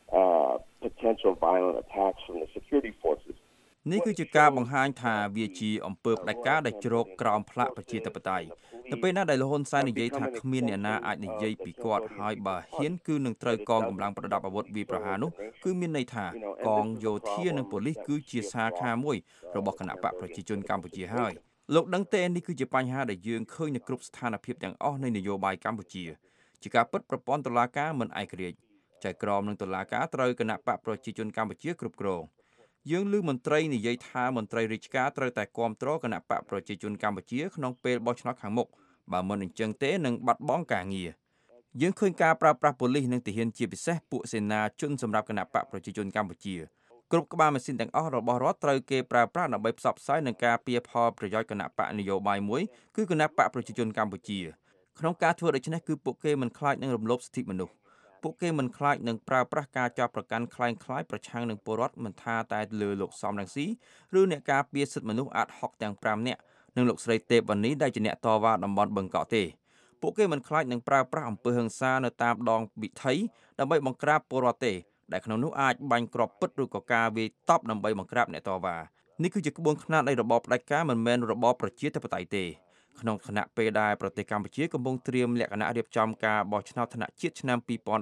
potential violent attacks from the security forces. នេះគឺជាការបង្ហាញថាវាជាអំពើផ្ដាច់ការដែលជ្រកក្រោមផ្លាកប្រជាធិបតេយ្យនៅពេលណាដែលលោកហ៊ុនសែននិយាយថាគ្មានអ្នកណាអាចនិយាយពីគាត់ហើយបើហ៊ានគឺនឹងត្រូវកងកម្លាំងប្រដាប់អាវុធវាយប្រហារនោះគឺមានន័យថាកងយោធានិងប៉ូលីសគឺជាសាខាមួយរបស់គណៈបកប្រជាជនកម្ពុជាហើយលោកដឹងទេនេះគឺជាបញ្ហាដែលយើងឃើញនៅគ្រប់ស្ថានភាពទាំងអស់នៃនយោបាយកម្ពុជាជាការពិតប្រព័ន្ធតុលាការមិនឯករាជ្យចៅក្រមនិងតុលាការត្រូវគណៈបកប្រជាជនកម្ពុជាគ្រប់គ្រងយើងឮមន្ត្រីនិយាយថាមន្ត្រីរាជការត្រូវតែគាំទ្រគណៈបកប្រជាជនកម្ពុជាក្នុងពេលបោះឆ្នោតខាងមុខបើមិនអញ្ចឹងទេនឹងបាត់បង់ការងារយើងឃើញការប្រើប្រាស់ប៉ូលីសនិងទាហានជាពិសេសពួកសេនាជនសម្រាប់គណៈបកប្រជាជនកម្ពុជាគ្រប់ក្បាលម៉ាស៊ីនទាំងអស់របស់រដ្ឋត្រូវគេប្រើប្រាស់ដើម្បីផ្សព្វផ្សាយនឹងការពៀផលប្រយោជន៍គណៈបកនយោបាយមួយគឺគណៈបកប្រជាជនកម្ពុជាក្នុងការធ្វើដូច្នេះគឺពួកគេមិនខ្លាចនឹងរំលោភសិទ្ធិមនុស្សពួកគេមិនខ្លាចនឹងប្រើប្រាស់ការចាប់ប្រកាន់คล้ายៗប្រឆាំងនឹងពលរដ្ឋមិនថាតែលើលោកសំរងស៊ីឬអ្នកការពារសិទ្ធិមនុស្សអាត់ហុកទាំង5នាក់និងលោកស្រីទេពវណ្ណីដែលជាអ្នកតវ៉ាតំបន់បឹងកក់ទេពួកគេមិនខ្លាចនឹងប្រើប្រាស់អំពើហិង្សានៅតាមដងវិថីដើម្បីបង្ក្រាបពលរដ្ឋទេដែលក្នុងនោះអាចបាញ់គ្រាប់ពិតឬក៏ការវាយតប់ដើម្បីបង្ក្រាបអ្នកតវ៉ានេះគឺជាក្បួនខ្នាតនៃរបបផ្ដាច់ការមិនមែនរបបប្រជាធិបតេយ្យទេក្នុងគណៈពេលដែលប្រទេសកម្ពុជាកំពុងត្រៀមលក្ខណៈរៀបចំការបោះឆ្នោតថ្នាក់ជាតិឆ្នាំ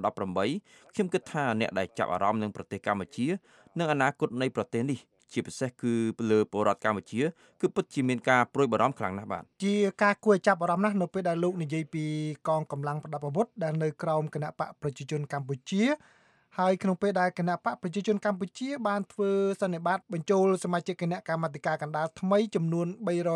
2018ខ្ញុំគិតថាអ្នកដែលចាប់អារម្មណ៍នឹងប្រទេសកម្ពុជានិងអនាគតនៃប្រទេសនេះជាពិសេសគឺលើពលរដ្ឋកម្ពុជាគឺពិតជាមានការព្រួយបារម្ភខ្លាំងណាស់បាទជាការគួរឲ្យចាប់អារម្មណ៍ណាស់នៅពេលដែលលោកនិយាយពីកងកម្លាំងប្រដាប់អាវុធដែលនៅក្រោមគណៈបកប្រជាជនកម្ពុជាហើយក្នុងពេលដែលគណៈបកប្រជាជនកម្ពុជាបានធ្វើសន្និបាតបញ្ចូលសមាជិកគណៈកម្មាធិការកណ្ដាលថ្មីចំនួន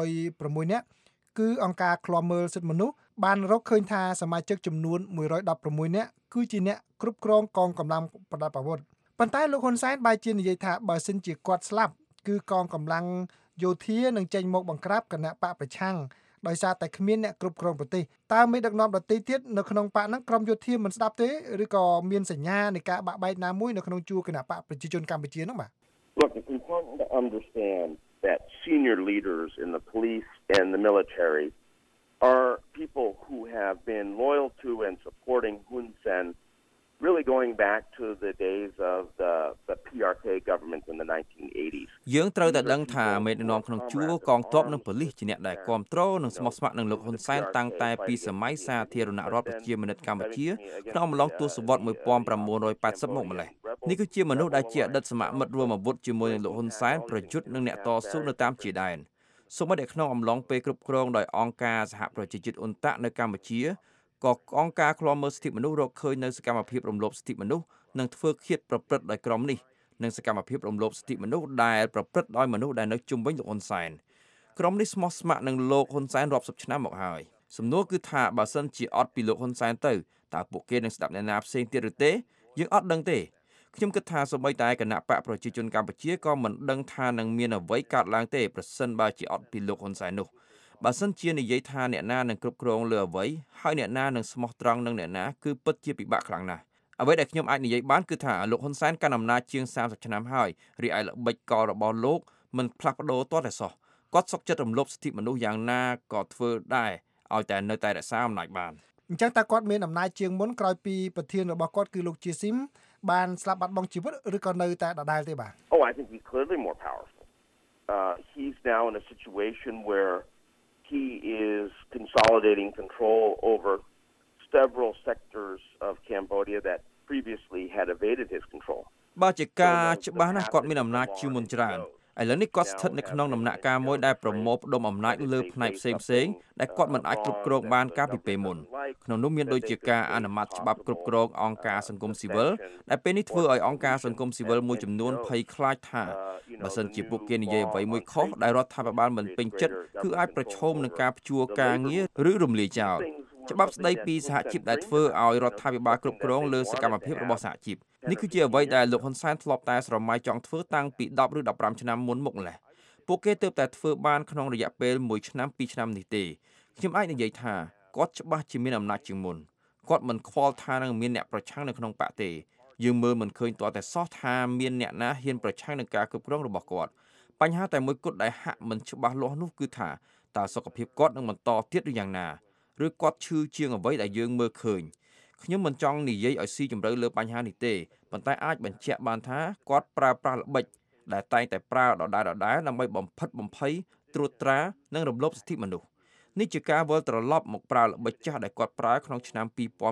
306នាក់គឺអង្គការឃ្លាំមើលសិទ្ធិមនុស្សបានរកឃើញថាសមាជិកចំនួន116នាក់គឺជាអ្នកគ្រប់គ្រងកងកម្លាំងប្រដាប់អាវុធប៉ុន្តែលោកហ៊ុនសែនបានជានិយាយថាបើសិនជាគាត់ស្លាប់គឺកងកម្លាំងយោធានឹងចេញមកបង្ក្រាបគណៈបកប្រឆាំងដោយសារតែគ្មានអ្នកគ្រប់គ្រងប្រទេសតើមេដឹកនាំដទៃទៀតនៅក្នុងបកហ្នឹងក្រុមយោធាមិនស្ដាប់ទេឬក៏មានសញ្ញានៃការបាក់បែកណាមួយនៅក្នុងជួរគណៈបកប្រជាជនកម្ពុជាហ្នឹងបាទ Look, it's important to understand that senior leaders in the police and the military are people who have been loyal to and supporting Hun Sen really going back to the days of the PRK government in the 1980s យើងត្រូវតែដឹងថាមេដឹកនាំក្នុងជួរកងទ័ពនិងប៉ូលីសជាអ្នកដែលគ្រប់គ្រងនិងស្មោះស្ម័គ្រនឹងលោកហ៊ុនសែនតាំងតែពីសម័យសាធារណរដ្ឋប្រជាមានិតកម្ពុជាក្នុងអំឡុងទសវត្សរ៍1980មកម្លេះនេះគឺជាមនុស្សដែលជាអតីតសមមិត្តរួមអាវុធជាមួយនឹងលោកហ៊ុនសែនប្រយុទ្ធនឹងអ្នកតស៊ូនៅតាមជាដែនសូម្បីតែក្នុងអំឡុងពេលគ្រប់គ្រងដោយអង្គការសហប្រជាជាតិអ៊ុនតាក់នៅកម្ពុជាក៏អង្គការឃ្លាំមើលសិទ្ធិមនុស្សរកឃើញនៅសកម្មភាពរំលោភសិទ្ធិមនុស្សនិងធ្វើឃាតប្រព្រឹត្តដោយក្រុមនេះនិងសកម្មភាពរំលោភសិទ្ធិមនុស្សដែលប្រព្រឹត្តដោយមនុស្សដែលនៅជុំវិញលោកហ៊ុនសែនក្រុមនេះស្មោះស្ម័គ្រនឹងលោកហ៊ុនសែនរាប់សិបឆ្នាំមកហើយសំណួរគឺថាបើសិនជាអត់ពីលោកហ៊ុនសែនទៅតើពួកគេនឹងស្ដាប់អ្នកណាផ្សេងទៀតឬទេយើងអត់ដឹងទេខ្ញុំគិតថាសូម្បីតែគណៈបកប្រជាជនកម្ពុជាក៏មិនដឹងថានឹងមានអ្វីកើតឡើងទេប្រសិនបើជាអត់ពីលោកហ៊ុនសែននោះបើសិនជានិយាយថាអ្នកណានឹងគ្រប់គ្រងលើអ្វីហើយអ្នកណានឹងស្មោះត្រង់នឹងអ្នកណាគឺពិតជាពិបាកខ្លាំងណាស់អ្វីដែលខ្ញុំអាចនិយាយបានគឺថាលោកហ៊ុនសែនកាន់អំណាចជាង30ឆ្នាំហើយរីឯល្បិចកលរបស់លោកមិនផ្លាស់ប្ដូរទាល់តែសោះគាត់សុខចិត្តរំលោភសិទ្ធិមនុស្សយ៉ាងណាក៏ធ្វើដែរឲ្យតែនៅតែរក្សាអំណាចបានអញ្ចឹងតើគាត់មានអំណាចជាងមុនក្រោយពីប្រធានរបស់គាត់គឺលោកជាស៊ីមបានស្លាប់បាត់បង់ជីវិតឬក៏នៅតែដដែលទេបាទ Oh, I think he's clearly more powerful. He's now in a situation where he is consolidating control over several sectors of Cambodia that previously had evaded his control. បើជាការច្បាស់ណាស់គាត់មានអំណាចជាងមុនច្រើនឥឡូវនេះគាត់ស្ថិតនៅក្នុងដំណាក់កាលមួយដែលប្រមូលផ្ដុំអំណាចលើផ្នែកផ្សេងៗដែលគាត់មិនអាចគ្រប់គ្រងបានកាលពីពេលមុនក្នុងនោះមានដូចជាការអនុម័តច្បាប់គ្រប់គ្រងអង្គការសង្គមស៊ីវិលដែលពេលនេះធ្វើឲ្យអង្គការសង្គមស៊ីវិលមួយចំនួនភ័យខ្លាចថាបើសិនជាពួកគេនិយាយអ្វីមួយខុសដែលរដ្ឋាភិបាលមិនពេញចិត្តគឺអាចប្រឈមនឹងការព្យួរការងារឬរំលាយចោលច្បាប់ស្តីពីសហជីពដែលធ្វើឲ្យរដ្ឋាភិបាលគ្រប់គ្រងលើសកម្មភាពរបស់សហជីពនេះគឺជាអ្វីដែលលោកហ៊ុនសែនធ្លាប់តែស្រមៃចង់ធ្វើតាំងពី10ឬ15ឆ្នាំមុនមកម្ល៉េះពួកគេទើបតែធ្វើបានក្នុងរយៈពេល1ឆ្នាំ2ឆ្នាំនេះទេខ្ញុំអាចនិយាយថាគាត់ច្បាស់ជាមានអំណាចជាងមុនគាត់មិនខ្វល់ថានឹងមានអ្នកប្រឆាំងនៅក្នុងបកទេយើងមើលមិនឃើញទាល់តែសោះថាមានអ្នកណាហ៊ានប្រឆាំងនឹងការគ្រប់គ្រងរបស់គាត់បញ្ហាតែមួយគត់ដែលហាក់មិនច្បាស់លាស់នោះគឺថាតើសុខភាពគាត់នឹងបន្តទៀតឬយ៉ាងណាឬគាត់ឈឺជាងអ្វីដែលយើងមើលឃើញខ្ញុំមិនចង់និយាយឲ្យស៊ីជម្រៅលើបញ្ហានេះទេប៉ុន្តែអាចបញ្ជាក់បានថាគាត់ប្រើប្រាស់ល្បិចដែលតែងតែប្រើដដែលដើម្បីបំផិតបំភ័យត្រួតត្រានិងរំលោភសិទ្ធិមនុស្សនេះជាការវិលត្រឡប់មកប្រើល្បិចចាស់ដែលគាត់ប្រើក្នុងឆ្នាំ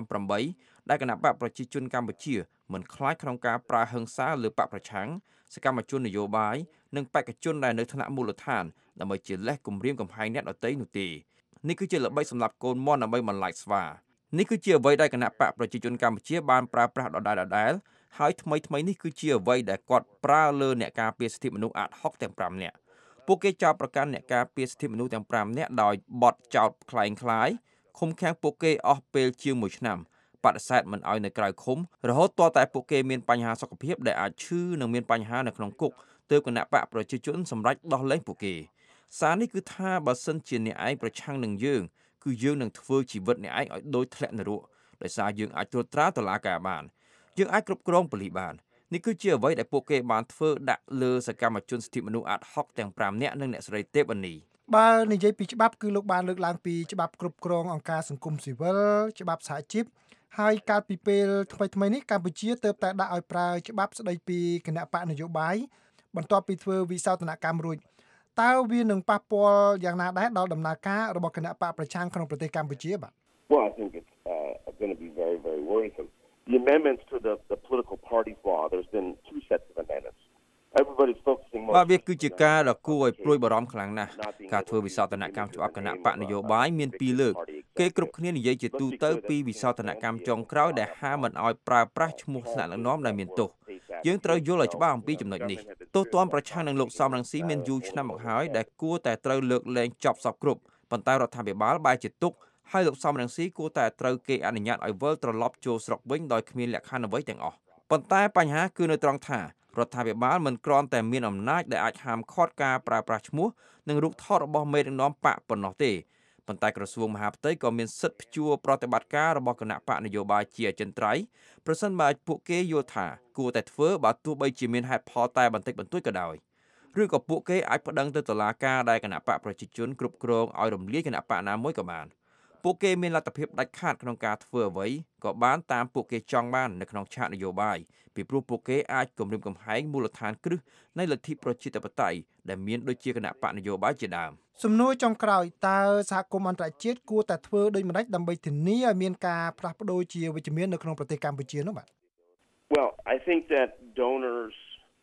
2008ដែលគណៈបកប្រជាជនកម្ពុជាមិនខ្លាចក្នុងការប្រើហិង្សាលើបកប្រឆាំងសកម្មជននយោបាយនិងបេក្ខជនដែលនៅថ្នាក់មូលដ្ឋានដើម្បីជាលេសគំរាមកំហែងអ្នកដទៃនោះទេនេះគឺជាល្បិចសម្រាប់កូនមន់ដើម្បីបន្លាចស្វានេះគឺជាអ្វីដែលគណៈបកប្រជាជនកម្ពុជាបានប្រើប្រាស់ដដែលហើយថ្មីនេះគឺជាអ្វីដែលគាត់ប្រើលើអ្នកការពារសិទ្ធិមនុស្សអាត60ទាំង5នាក់ពួកគេចោទប្រកាន់អ្នកការពារសិទ្ធិមនុស្សទាំង5នាក់ដោយបទចោទคล้ายឃុំឃាំងពួកគេអស់ពេលជាង1ឆ្នាំបដិសេធមិនឲ្យនៅក្រៅឃុំរហូតទាល់តែពួកគេមានបញ្ហាសុខភាពដែលអាចឈឺនិងមានបញ្ហានៅក្នុងគុកទើបគណៈបកប្រជាជនសម្រេចដោះលែងពួកគេសារនេះគឺថាបើសិនជាអ្នកឯងប្រឆាំងនឹងយើងគឺយើងនឹងធ្វើជីវិតអ្នកឯងឲ្យដូចធ្លាក់នរកដោយសារយើងអាចត្រួតត្រាតុលាការបានយើងអាចគ្រប់គ្រងប៉ូលីសបាននេះគឺជាអ្វីដែលពួកគេបានធ្វើដាក់លើសកម្មជនសិទ្ធិមនុស្សអាត60ទាំង5នាក់និងអ្នកស្រីទេពអានីបើនិយាយពីច្បាប់គឺលោកបានលើកឡើងពីច្បាប់គ្រប់គ្រងអង្គការសង្គមស៊ីវិលច្បាប់សហជីពហើយកាលពីពេលថ្មីនេះកម្ពុជាទើបតែដាក់ឲ្យប្រើច្បាប់ស្តីពីគណៈបកនយោបាយបន្ទាប់ពីធ្វើវិសោធនកម្មរួចតើវានឹងប៉ះពាល់យ៉ាងណាដែរដល់ដំណើរការរបស់គណៈបកប្រឆាំងក្នុងប្រទេសកម្ពុជាបាទ Well, I think it's going to be very, very worrisome. The amendments to the political parties law, there's been 2 sets of amendments. Everybody's focusing more. បាទវាគឺជាការដ៏គួរឲ្យព្រួយបារម្ភខ្លាំងណាស់ការធ្វើវិសោធនកម្មច្បាប់គណៈបកនយោបាយមាន2លើកគេគ្រប់គ្នានិយាយជាទូទៅពីវិសោធនកម្មចុងក្រោយដែលហាមមិនឲ្យប្រើប្រាស់ឈ្មោះថ្នាក់ដឹកនាំដែលមានទោសយើងត្រូវយល់ឲ្យច្បាស់អំពីចំណុចនេះទោសទណ្ឌប្រឆាំងនឹងលោកសំរងស៊ីមានយូរឆ្នាំមកហើយដែលគួរតែត្រូវលើកលែងចប់សពគ្រប់ប៉ុន្តែរដ្ឋាភិបាលបែរជាទុកហើយលោកសំរងស៊ីគួរតែត្រូវគេអនុញ្ញាតឲ្យវិលត្រឡប់ចូលស្រុកវិញដោយគ្មានលក្ខខណ្ឌអ្វីទាំងអស់ប៉ុន្តែបញ្ហាគឺនៅត្រង់ថារដ្ឋាភិបាលមិនគ្រាន់តែមានអំណាចដែលអាចហាមឃាត់ការប្រើប្រាស់ឈ្មោះនិងរូបថតរបស់មេដឹកនាំបកប៉ុណ្ណោះទេប៉ុន្តែក្រសួងមហាផ្ទៃក៏មានសិទ្ធិព្យួរប្រតិបត្តិការរបស់គណៈបកនយោបាយជាអចិន្ត្រៃយ៍ប្រសិនបើពួកគេយល់ថាគួរតែធ្វើបើទោះបីជាមានហេតុផលតែបន្តិចបន្តួចក៏ដោយឬក៏ពួកគេអាចប្តឹងទៅតុលាការដែលគណៈបកប្រជាជនគ្រប់គ្រងឲ្យរំលាយគណៈបកណាមួយក៏បានពួកគេមានលទ្ធភាពដាច់ខាតក្នុងការធ្វើអ្វីក៏បានតាមពួកគេចង់បាននៅក្នុងឆាកនយោបាយពីព្រោះពួកគេអាចគំរាមកំហែងមូលដ្ឋានគ្រឹះនៃលទ្ធិប្រជាធិបតេយ្យដែលមានដូចជាគណៈបកនយោបាយជាដើមសំណួរចុងក្រោយតើសហគមន៍អន្តរជាតិគួរតែធ្វើដូចម្តេចដើម្បីធានាឲ្យមានការផ្លាស់ប្ដូរជាវិជ្ជមាននៅក្នុងប្រទេសកម្ពុជានោះបាទ Well, I think that donors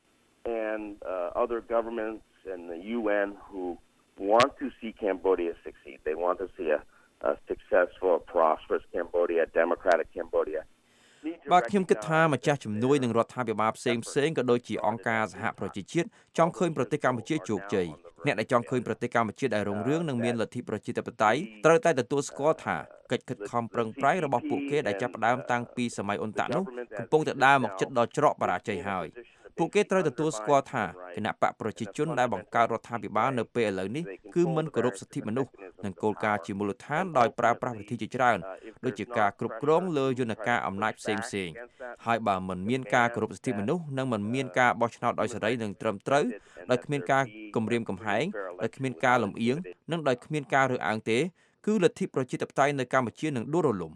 and other governments and the UN who want to see Cambodia succeed, they want to see a successful, prosperous Cambodia, democratic Cambodia. បាទខ្ញុំគិតថាម្ចាស់ជំនួយនឹងរដ្ឋាភិបាលផ្សេងក៏ដូចជាអង្គការសហប្រជាជាតិចង់ឃើញប្រទេសកម្ពុជាជោគជ័យអ្នកដែលចង់ឃើញប្រទេសកម្ពុជាដែលរុងរឿងនិងមានលទ្ធិប្រជាធិបតេយ្យត្រូវតែទទួលស្គាល់ថាកិច្ចខិតខំប្រឹងប្រែងរបស់ពួកគេដែលចាប់ផ្ដើមតាំងពីសម័យអ៊ុនតាក់នោះកំពុងតែដើរមកជិតដល់ច្រកបរាជ័យហើយពួកគេត្រូវទទួលស្គាល់ថាគណៈបកប្រជាជនដែលបង្កើតរដ្ឋាភិបាលនៅពេលឥឡូវនេះគឺមិនគោរពសិទ្ធិមនុស្សនិងគោលការណ៍ជាមូលដ្ឋានដោយប្រើប្រាស់វិធីជាច្រើនដូចជាការគ្រប់គ្រងលើយន្តការអំណាចផ្សេងហើយបើមិនមានការគោរពសិទ្ធិមនុស្សនិងមិនមានការបោះឆ្នោតដោយសេរីនិងត្រឹមត្រូវដោយគ្មានការគំរាមកំហែងដោយគ្មានការលំអៀងនិងដោយគ្មានការរើសអើងទេគឺលទ្ធិប្រជាធិបតេយ្យនៅកម្ពុជានឹងដួលរលំ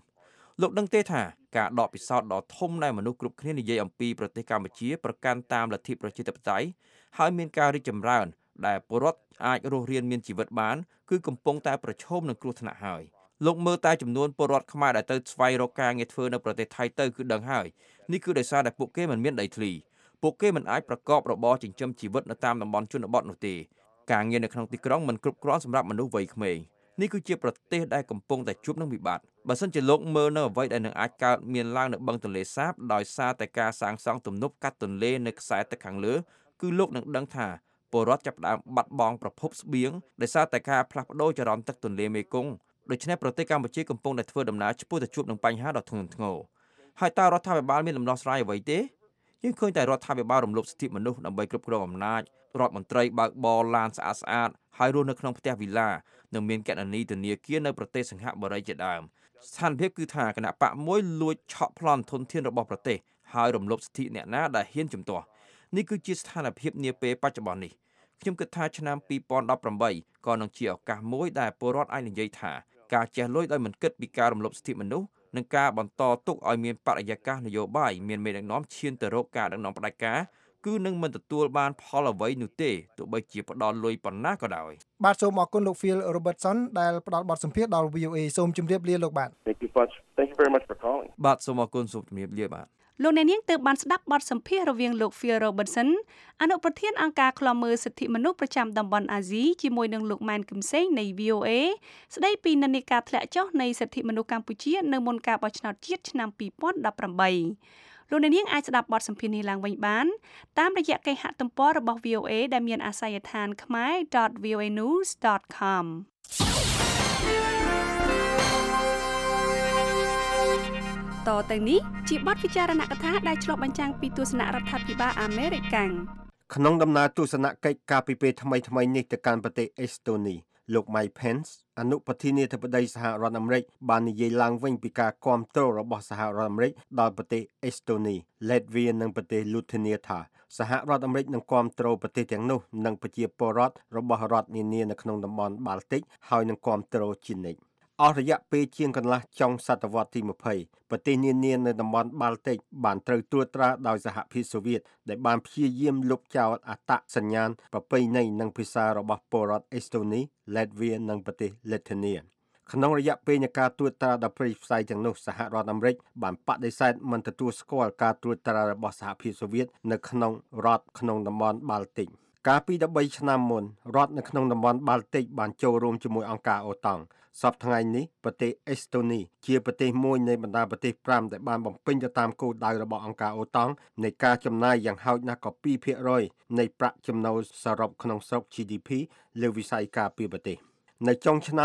លោកដឹងទេថាការដកពិសោធន៍ដ៏ធំដែលមនុស្សគ្រប់គ្នានិយាយអំពីប្រទេសកម្ពុជាប្រកាន់តាមលទ្ធិប្រជាធិបតេយ្យហើយមានការរីកចម្រើនដែលពលរដ្ឋអាចរស់រានមានជីវិតបានគឺកំពុងតែប្រឈមនឹងគ្រោះថ្នាក់ហើយលោកមើលតែចំនួនពលរដ្ឋខ្មែរដែលទៅស្វែងរកការងារធ្វើនៅប្រទេសថៃទៅគឺដឹងហើយនេះគឺដោយសារតែពួកគេមិនមានដីធ្លីពួកគេមិនអាចប្រកបរបរចិញ្ចឹមជីវិតនៅតាមតំបន់ជនបទនោះទេការងារនៅក្នុងទីក្រុងមិនគ្រប់គ្រាន់សម្រាប់មនុស្សវ័យក្មេងនេះគឺជាប្រទេសដែលកំពុងតែជួបនឹងវិបត្តិបើសិនជាលោកមើលនៅអ្វីដែលនឹងអាចកើតមានឡើងនៅបឹងទន្លេសាបដោយសារតែការសាងសង់ទំនប់កាត់ទន្លេនៅខ្សែទឹកខាងលើគឺលោកនឹងដឹងថាពលរដ្ឋចាប់ផ្ដើមបាត់បង់ប្រភពស្បៀងដោយសារតែការផ្លាស់ប្ដូរចរន្តទឹកទន្លេមេគង្គដូច្នេះប្រទេសកម្ពុជាកំពុងតែធ្វើដំណើរឆ្ពោះទៅជួបនឹងបញ្ហាដ៏ធ្ងន់ធ្ងរហើយតើរដ្ឋាភិបាលមានដំណោះស្រាយអ្វីទេយើងឃើញតែរដ្ឋាភិបាលរំលោភសិទ្ធិមនុស្សដើម្បីគ្រប់គ្រងអំណាចរដ្ឋមន្ត្រីបើកបរឡានស្អាតហើយរស់នៅក្នុងផ្ទះវីឡានិងមានគណនីធនាគារនៅប្រទេសសិង្ហបុរីជាដើមស្ថានភាពគឺថាគណៈបកមួយលួចឆក់ប្លន់ធនធានរបស់ប្រទេសហើយរំលោភសិទ្ធិអ្នកណាដែលហ៊ានជំទាស់នេះគឺជាស្ថានភាពនាពេលបច្ចុប្បន្ននេះខ្ញុំគិតថាឆ្នាំ2018ក៏នឹងជាឱកាសមួយដែលពលរដ្ឋអាចនិយាយថាការចេះលួចដោយមិនគិតពីការរំលោភសិទ្ធិមនុស្សនិងការបន្តទុកឲ្យមានបរិយាកាសនយោបាយមានមេដឹកនាំឈានទៅរកការដឹកនាំផ្ដាច់ការគឺនឹងមិនទទួលបានផលអ្វីនោះទេទោះបីជាផ្ដល់លុយប៉ុណ្ណាក៏ដោយបាទសូមអរគុណលោក Phil Robertson ដែលផ្ដល់បទសម្ភាសន៍ដល់ VOA សូមជម្រាបលាលោកបាទ Thank you very much for calling បាទសូមអរគុណសូមជម្រាបលាបាទលោកអ្នកនាងទើបបានស្ដាប់បទសម្ភាសន៍រវាងលោក Phil Robertson អនុប្រធានអង្គការឃ្លាំមើលសិទ្ធិមនុស្សប្រចាំតំបន់អាស៊ីជាមួយនឹងលោកម៉ែនគឹមសេងនៃ VOA ស្ដីពីនិន្នាការធ្លាក់ចុះនៃសិទ្ធិមនុស្សកម្ពុជានៅមុនការបោះឆ្នោតជាតិឆ្នាំ2018លោកអ្នកនាងអាចស្ដាប់បទសម្ភាសន៍នេះឡើងវិញបានតាមរយៈគេហទំព័ររបស់ VOA ដែលមានអាសយដ្ឋាន khmer.voanews.com តទៅនេះជាបទពិចារណកថាដែលឆ្លុះបញ្ចាំងពីទស្សនៈរដ្ឋាភិបាលអាមេរិកក្នុងដំណើរទស្សនកិច្ចការពីពេលថ្មីៗនេះទៅកាន់ប្រទេសអេស្តូនីលោក Mike Pence អនុប្រធានាធិបតីសហរដ្ឋអាមេរិកបាននិយាយឡើងវិញពីការគាំទ្ររបស់សហរដ្ឋអាមេរិកដល់ប្រទេសអេស្តូនី Latvia និងប្រទេស Lithuania ថាសហរដ្ឋអាមេរិកនឹងគាំទ្រប្រទេសទាំងនោះនិងប្រជាពលរដ្ឋរបស់រដ្ឋនានានៅក្នុងតំបន់បាល់ទិកហើយនឹងគាំទ្រជានិច្ចអស់រយៈពេលជាងកន្លះចុងសតវត្សទី20ប្រទេសនានានៅតំបន់បាល់ទិកបានត្រូវត្រួតត្រាដោយសហភាពសូវៀតដែលបានព្យាយាមលុបចោលអត្តសញ្ញាណប្រពៃណីនិងភាសារបស់ពលរដ្ឋអេស្តូនី Latvia និងប្រទេស Lithuania ក្នុងរយៈពេលនៃការត្រួតត្រាដ៏ព្រៃផ្សៃទាំងនោះសហរដ្ឋអាមេរិកបានបដិសេធមិនទទួលស្គាល់ការត្រួតត្រារបស់សហភាពសូវៀតនៅក្នុងរដ្ឋក្នុងតំបន់បាល់ទិកកាលពី13ឆ្នាំមុនរដ្ឋនៅក្នុងតំបន់បាល់ទិកបានចូលរួមជាមួយអង្គការអូតង់សប្តាហ៍ថ្ងៃនេះប្រទេសអេស្តូនីជាប្រទេសមួយនៃបណ្ដាប្រទេស5ដែលបានបំពេញទៅតាមគោលដៅរបស់អង្គការអូតង់នៃការចំណាយយ៉ាងហោចណាស់ក៏ 2% នៃប្រាក់ចំណូលសរុបក្នុងស្រុក GDP លើវិស័យការពារប្រទេសនៅចុងឆ្នាំ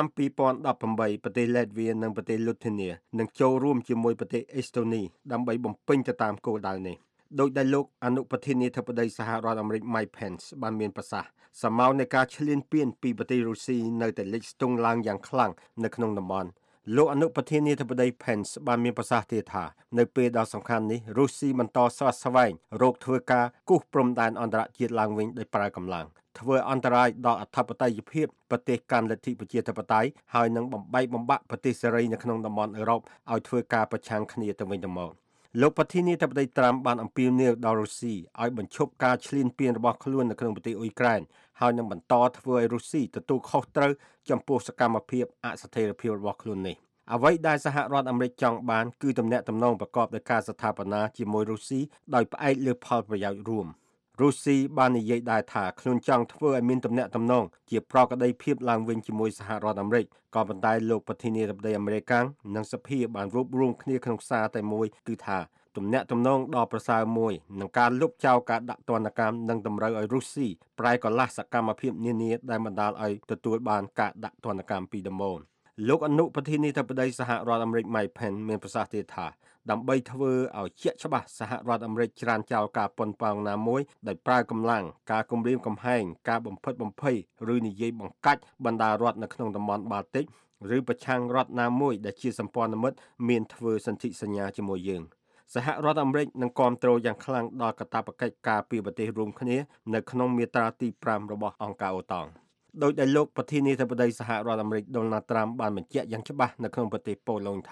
2018ប្រទេស Latvia និងប្រទេស Lithuania នឹងចូលរួមជាមួយប្រទេសអេស្តូនីដើម្បីបំពេញទៅតាមគោលដៅនេះដោយដែលលោកអនុប្រធានាធិបតីសហរដ្ឋអាមេរិក Mike Pence បានមានប្រសាសន៍សមោលនៃការឈ្លានពានពីប្រទេសរុស្ស៊ីនៅតែលេចស្ទង់ឡើងយ៉ាងខ្លាំងនៅក្នុងតំបន់លោកអនុប្រធានាធិបតី Pence បានមានប្រសាសន៍ទៀតថានៅពេលដ៏សំខាន់នេះរុស្ស៊ីបន្តស្វាស្វែងរកធ្វើការគូសព្រំដែនអន្តរជាតិឡើងវិញដោយប្រើកម្លាំងធ្វើអន្តរាយដល់អធិបតេយ្យភាពប្រទេសកាន់លទ្ធិប្រជាធិបតេយ្យហើយនឹងបំបែកបំបាក់ប្រទេសសេរីនៅក្នុងតំបន់អឺរ៉ុបឲ្យធ្វើការប្រឆាំងគ្នាទៅវិញទៅមកលោកប្រធានាធិបតីត្រាំបានអំពាវនាវដល់រុស្ស៊ីឲ្យបញ្ឈប់ការឈ្លានពានរបស់ខ្លួននៅក្នុងប្រទេសអ៊ុយក្រែនហើយនឹងបន្តធ្វើឲ្យរុស្ស៊ីទទួលខុសត្រូវចំពោះសកម្មភាពអស្ថិរភាពរបស់ខ្លួននេះអ្វីដែលសហរដ្ឋអាមេរិកចង់បានគឺទំនាក់ទំនងប្រកបដោយការស្ថាបនាជាមួយរុស្ស៊ីដោយផ្អែកលើផលប្រយោជន៍រួមរុស្ស៊ីបាននិយាយដែរថាខ្លួនចង់ធ្វើឲ្យមានទំនាក់ទំនងជាប្រក្រតីភាពឡើងវិញជាមួយសហរដ្ឋអាមេរិកក៏ប៉ុន្តែលោកប្រធានាធិបតីអាមេរិកនិងសភាបានរួបរวมគ្នាក្នុងសារតែមួយគឺថាទំនាក់ទំនងដ៏ប្រសើរមួយនឹងការលុបចោលការដាក់ទណ្ឌកម្មនិងតម្រូវឲ្យរុស្ស៊ីប្រែកលាស់សកម្មភាពនានាដែលបណ្ដាលឲ្យទទួលបានការដាក់ទណ្ឌកម្មពីដំបូងលោកអនុប្រធានាធិបតីសហរដ្ឋអាមេរិក Mike Pence មានប្រសាសន៍ទៀតថាដើម្បីធ្វើឲ្យជាក់ច្បាស់សហរដ្ឋអាមេរិកច្រានចោលការប៉ុនប៉ងណាមួយដោយប្រើកម្លាំងការគំរាមកំហែងការបំផិតបំភ័យឬនិយាយបង្កាច់បណ្ដារដ្ឋនៅក្នុងតំបន់បាល់ទិកឬប្រឆាំងរដ្ឋណាមួយដែលជាសម្ព័ន្ធមិត្តមានធ្វើសន្ធិសញ្ញាជាមួយយើងសហរដ្ឋអាមេរិកនឹងគាំទ្រយ៉ាងខ្លាំងដល់កាតព្វកិច្ចការពារប្រទេសរួមគ្នានៅក្នុងមាត្រាទី5របស់អង្គការអូតង់ដោយដែលលោកប្រធានាធិបតីសហរដ្ឋអាមេរិក Donald Trump បានបញ្ជាក់យ៉ាងច្បាស់នៅក្នុងប្រទេសប៉ូឡូញថា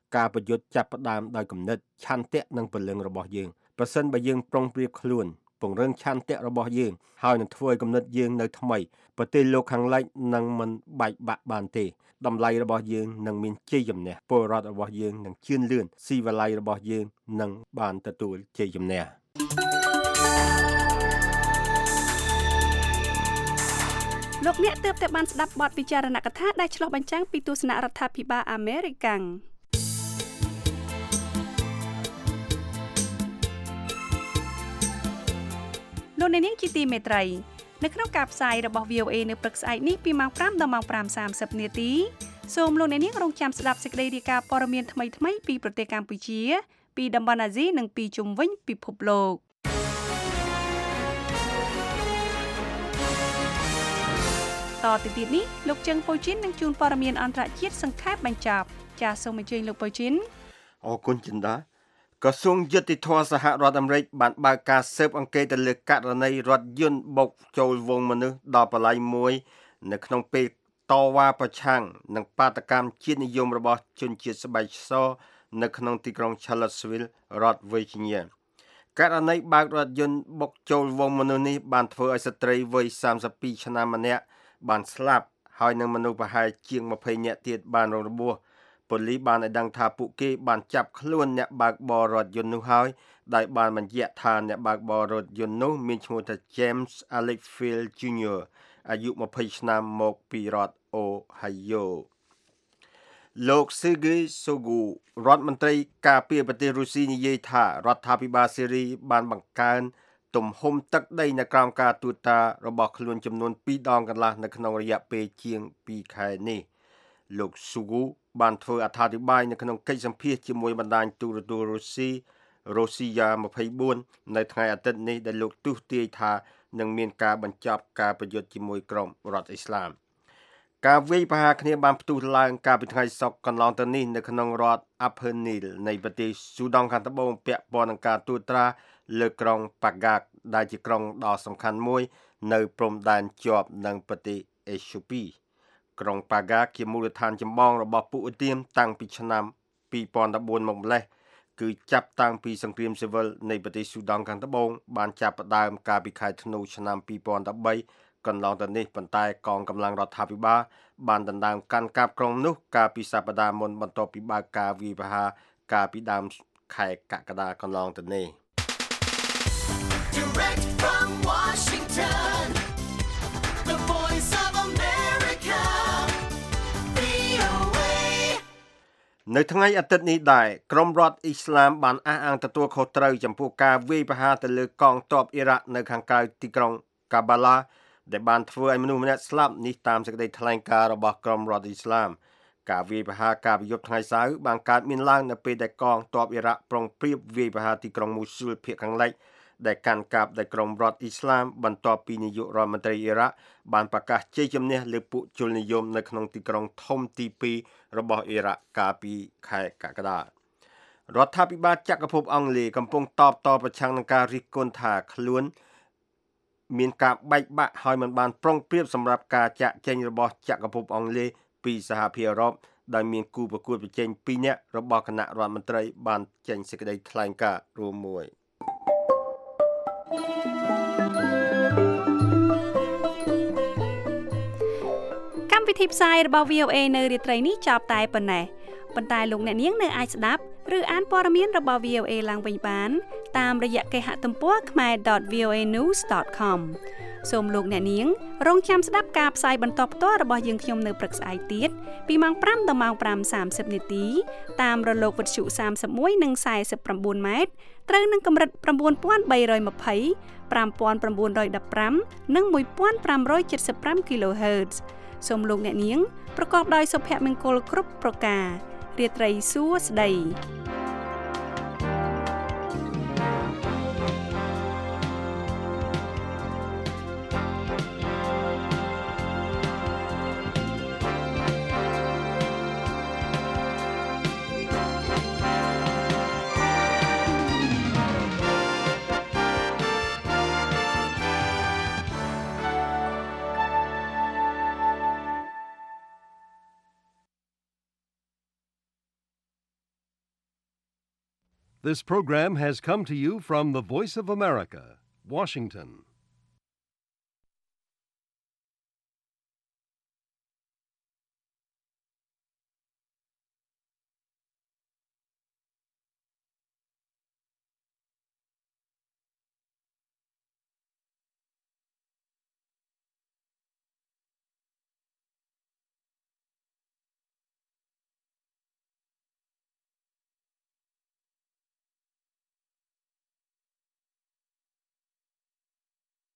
ការប្រយុទ្ធចាប់ផ្ដើមដោយគំនិតឆន្ទៈនិងពលឹងរបស់យើងប្រសិនបើយើងប្រុងប្រៀបខ្លួនពង្រឹងឆន្ទៈរបស់យើងហើយនឹងធ្វើឲ្យគំនិតយើងនៅថ្មីប្រទេសលោកខាងលិចនឹងមិនបែកបាក់បានទេតម្លៃរបស់យើងនឹងមានជ័យជំនះពលរដ្ឋរបស់យើងនឹងជឿនលឿនស៊ីវិល័យរបស់យើងនឹងបានទទួលជ័យជំនះលោកអ្នកទើបតែបានស្ដាប់បទពិចារណកថាដែលឆ្លុះបញ្ចាំងពីទស្សនៈរដ្ឋាភិបាលអាមេរិកលោកអ្នកនាងជាទីមេត្រីនៅក្នុងការផ្សាយរបស់ VOA នៅព្រឹកស្អែកនេះពីម៉ោង 5 ដល់ម៉ោង 5:30 នាទីសូមលោកអ្នកនាងរងចាំស្ដាប់សេចក្តីរាយការណ៍ព័ត៌មានថ្មីៗពីប្រទេសកម្ពុជាពីតំបន់អាស៊ីនិងពីជុំវិញពិភពលោកតទៅទៀតនេះលោកជឹងប៉ូជីននឹងជួនព័ត៌មានអន្តរជាតិសង្ខេបបញ្ចប់ចាសសូមអញ្ជើញលោកប៉ូជីនអរគុណចិន្តាក្រសួងយុតិធម៌សហរដ្ឋអាមេរិកបានបើកការស៊ើបអង្កេតទៅលើករណីរថយន្តបុកចូលវងមនុស្សដល់បល័យមួយនៅក្នុងពេលតវ៉ាប្រឆាំងនឹងបាតកម្មជាតិនិយមរបស់ជនជាតិស្បែកសនៅក្នុងទីក្រុង Charlottesville រដ្ឋ Virginia ករណីបើករថយន្តបុកចូលវងមនុស្សនេះបានធ្វើឲ្យស្ត្រីវ័យ32ឆ្នាំម្នាក់បានស្លាប់ហើយនឹងមនុស្សប្រហែលជាង20នាក់ទៀតបានរងរបួសប៉ូលីសបានឲ្យដឹងថាពួកគេបានចាប់ខ្លួនអ្នកបើកបររថយន្តនោះហើយដោយបានបញ្ជាក់ថាអ្នកបើកបររថយន្តនោះមានឈ្មោះថា James Alex Field Jr. អាយុ20ឆ្នាំមកពីរដ្ឋ Ohio លោក Sergei Shoigu រដ្ឋមន្ត្រីការពារប្រទេសរុស្ស៊ីនិយាយថារដ្ឋាភិបាលសេរីបានបង្កើនទំហំទឹកដីនៅក្រោមការត្រួតត្រារបស់ខ្លួនចំនួន2ដងកន្លះនៅក្នុងរយៈពេលជាង2ខែនេះលោក Shoigu បានធ្វើអត្ថាធិប្បាយនៅក្នុងកិច្ចសម្ភាសន៍ជាមួយបណ្ដាញទូរទស្សន៍រុស្ស៊ី Rossiya 24នៅថ្ងៃអាទិត្យនេះដែលលោកទស្សន៍ទាយថានឹងមានការបញ្ចប់ការប្រយុទ្ធជាមួយក្រុមរដ្ឋអ៊ីស្លាមការវាយប្រហារគ្នាបានផ្ទុះឡើងកាលពីថ្ងៃសុក្រកន្លងទៅនេះនៅក្នុងរដ្ឋ Upper Nile នៃប្រទេសស៊ូដង់ខាងត្បូងពាក់ព័ន្ធនឹងការត្រួតត្រាលើក្រុង Pagak ដែលជាក្រុងដ៏សំខាន់មួយនៅព្រំដែនជាប់នឹងប្រទេសអេត្យូពីក្រុង Pagak ជាមូលដ្ឋានចម្បងរបស់ពួកឧទាមតាំងពីឆ្នាំ2014មកម្លេះគឺចាប់តាំងពីសង្គ្រាមស៊ីវិលនៃប្រទេសស៊ូដង់ខាងត្បូងបានចាប់ផ្ដើមកាលពីខែធ្នូឆ្នាំ2013កន្លងទៅនេះប៉ុន្តែកងកម្លាំងរដ្ឋាភិបាលបានដណ្ដើមកាន់កាប់ក្រុងនោះកាលពីសប្តាហ៍មុនបន្ទាប់ពីបើកការវាយប្រហារកាលពីដើមខែកក្កដាកន្លងទៅនេះ Direct from Washington, the voice of America, VOA នៅថ្ងៃអាទិត្យនេះដែរក្រុមរដ្ឋអ៊ីស្លាមបានអះអាងទទួលខុសត្រូវចំពោះការវាយប្រហារទៅលើកងទ័ពអ៊ីរ៉ាក់នៅខាងក្រៅទីក្រុងកាបាឡាដែលបានធ្វើឲ្យមនុស្សម្នាក់ស្លាប់នេះតាមសេចក្តីថ្លែងការណ៍របស់ក្រុមរដ្ឋអ៊ីស្លាមការវាយប្រហារកាលពីយប់ថ្ងៃសៅរ៍បានកើតមានឡើងនៅពេលដែលកងទ័ពអ៊ីរ៉ាក់ប្រុងប្រៀបវាយប្រហារទីក្រុងមូស៊ូលភាគខាងលិចដែលកាន់កាប់ដោយក្រុមរដ្ឋអ៊ីស្លាមបន្ទាប់ពីនាយករដ្ឋមន្ត្រីអ៊ីរ៉ាក់បានប្រកាសជ័យជំនះលើពួកជននិយមនៅក្នុងទីក្រុងធំទី2របស់អ៊ីរ៉ាក់កាលពីខែកក្កដារដ្ឋាភិបាលចក្រភពអង់គ្លេសកំពុងតបតប្រឆាំងនឹងការរិះគន់ថាខ្លួនមានការបែកបាក់ហើយមិនបានប្រុងប្រៀបសម្រាប់ការចាក់ចេញរបស់ចក្រភពអង់គ្លេសពីសហភាពអឺរ៉ុបដោយមានគូប្រកួតប្រជែង2នាក់របស់គណៈរដ្ឋមន្ត្រីបានចេញសេចក្តីថ្លែងការណ៍រួមមួយកម្មវិធីផ្សាយរបស់ VOA នៅរាត្រីនេះចប់តែប៉ុណ្ណេះប៉ុន្តែលោកអ្នកនាងនៅអាចស្ដាប់ឬអានព័ត៌មានរបស់ VOA ឡើងវិញបានតាមរយៈគេហទំព័រ khmer.voanews.com សូមលោកអ្នកនាងរងចាំស្ដាប់ការផ្សាយបន្តផ្ទាល់របស់យើងខ្ញុំនៅព្រឹកស្អែកទៀតពីម៉ោង 5 ដល់ម៉ោង 5:30 នាទីតាមរលកវិទ្យុ31និង49ម៉ែត្រត្រូវនឹងកម្រិត 9320 5915 និង 1575 kHz សូមលោកអ្នកនាងប្រកបដោយសុភមង្គលគ្រប់ប្រការរាត្រីសួស្តី This program has come to you from the Voice of America, Washington.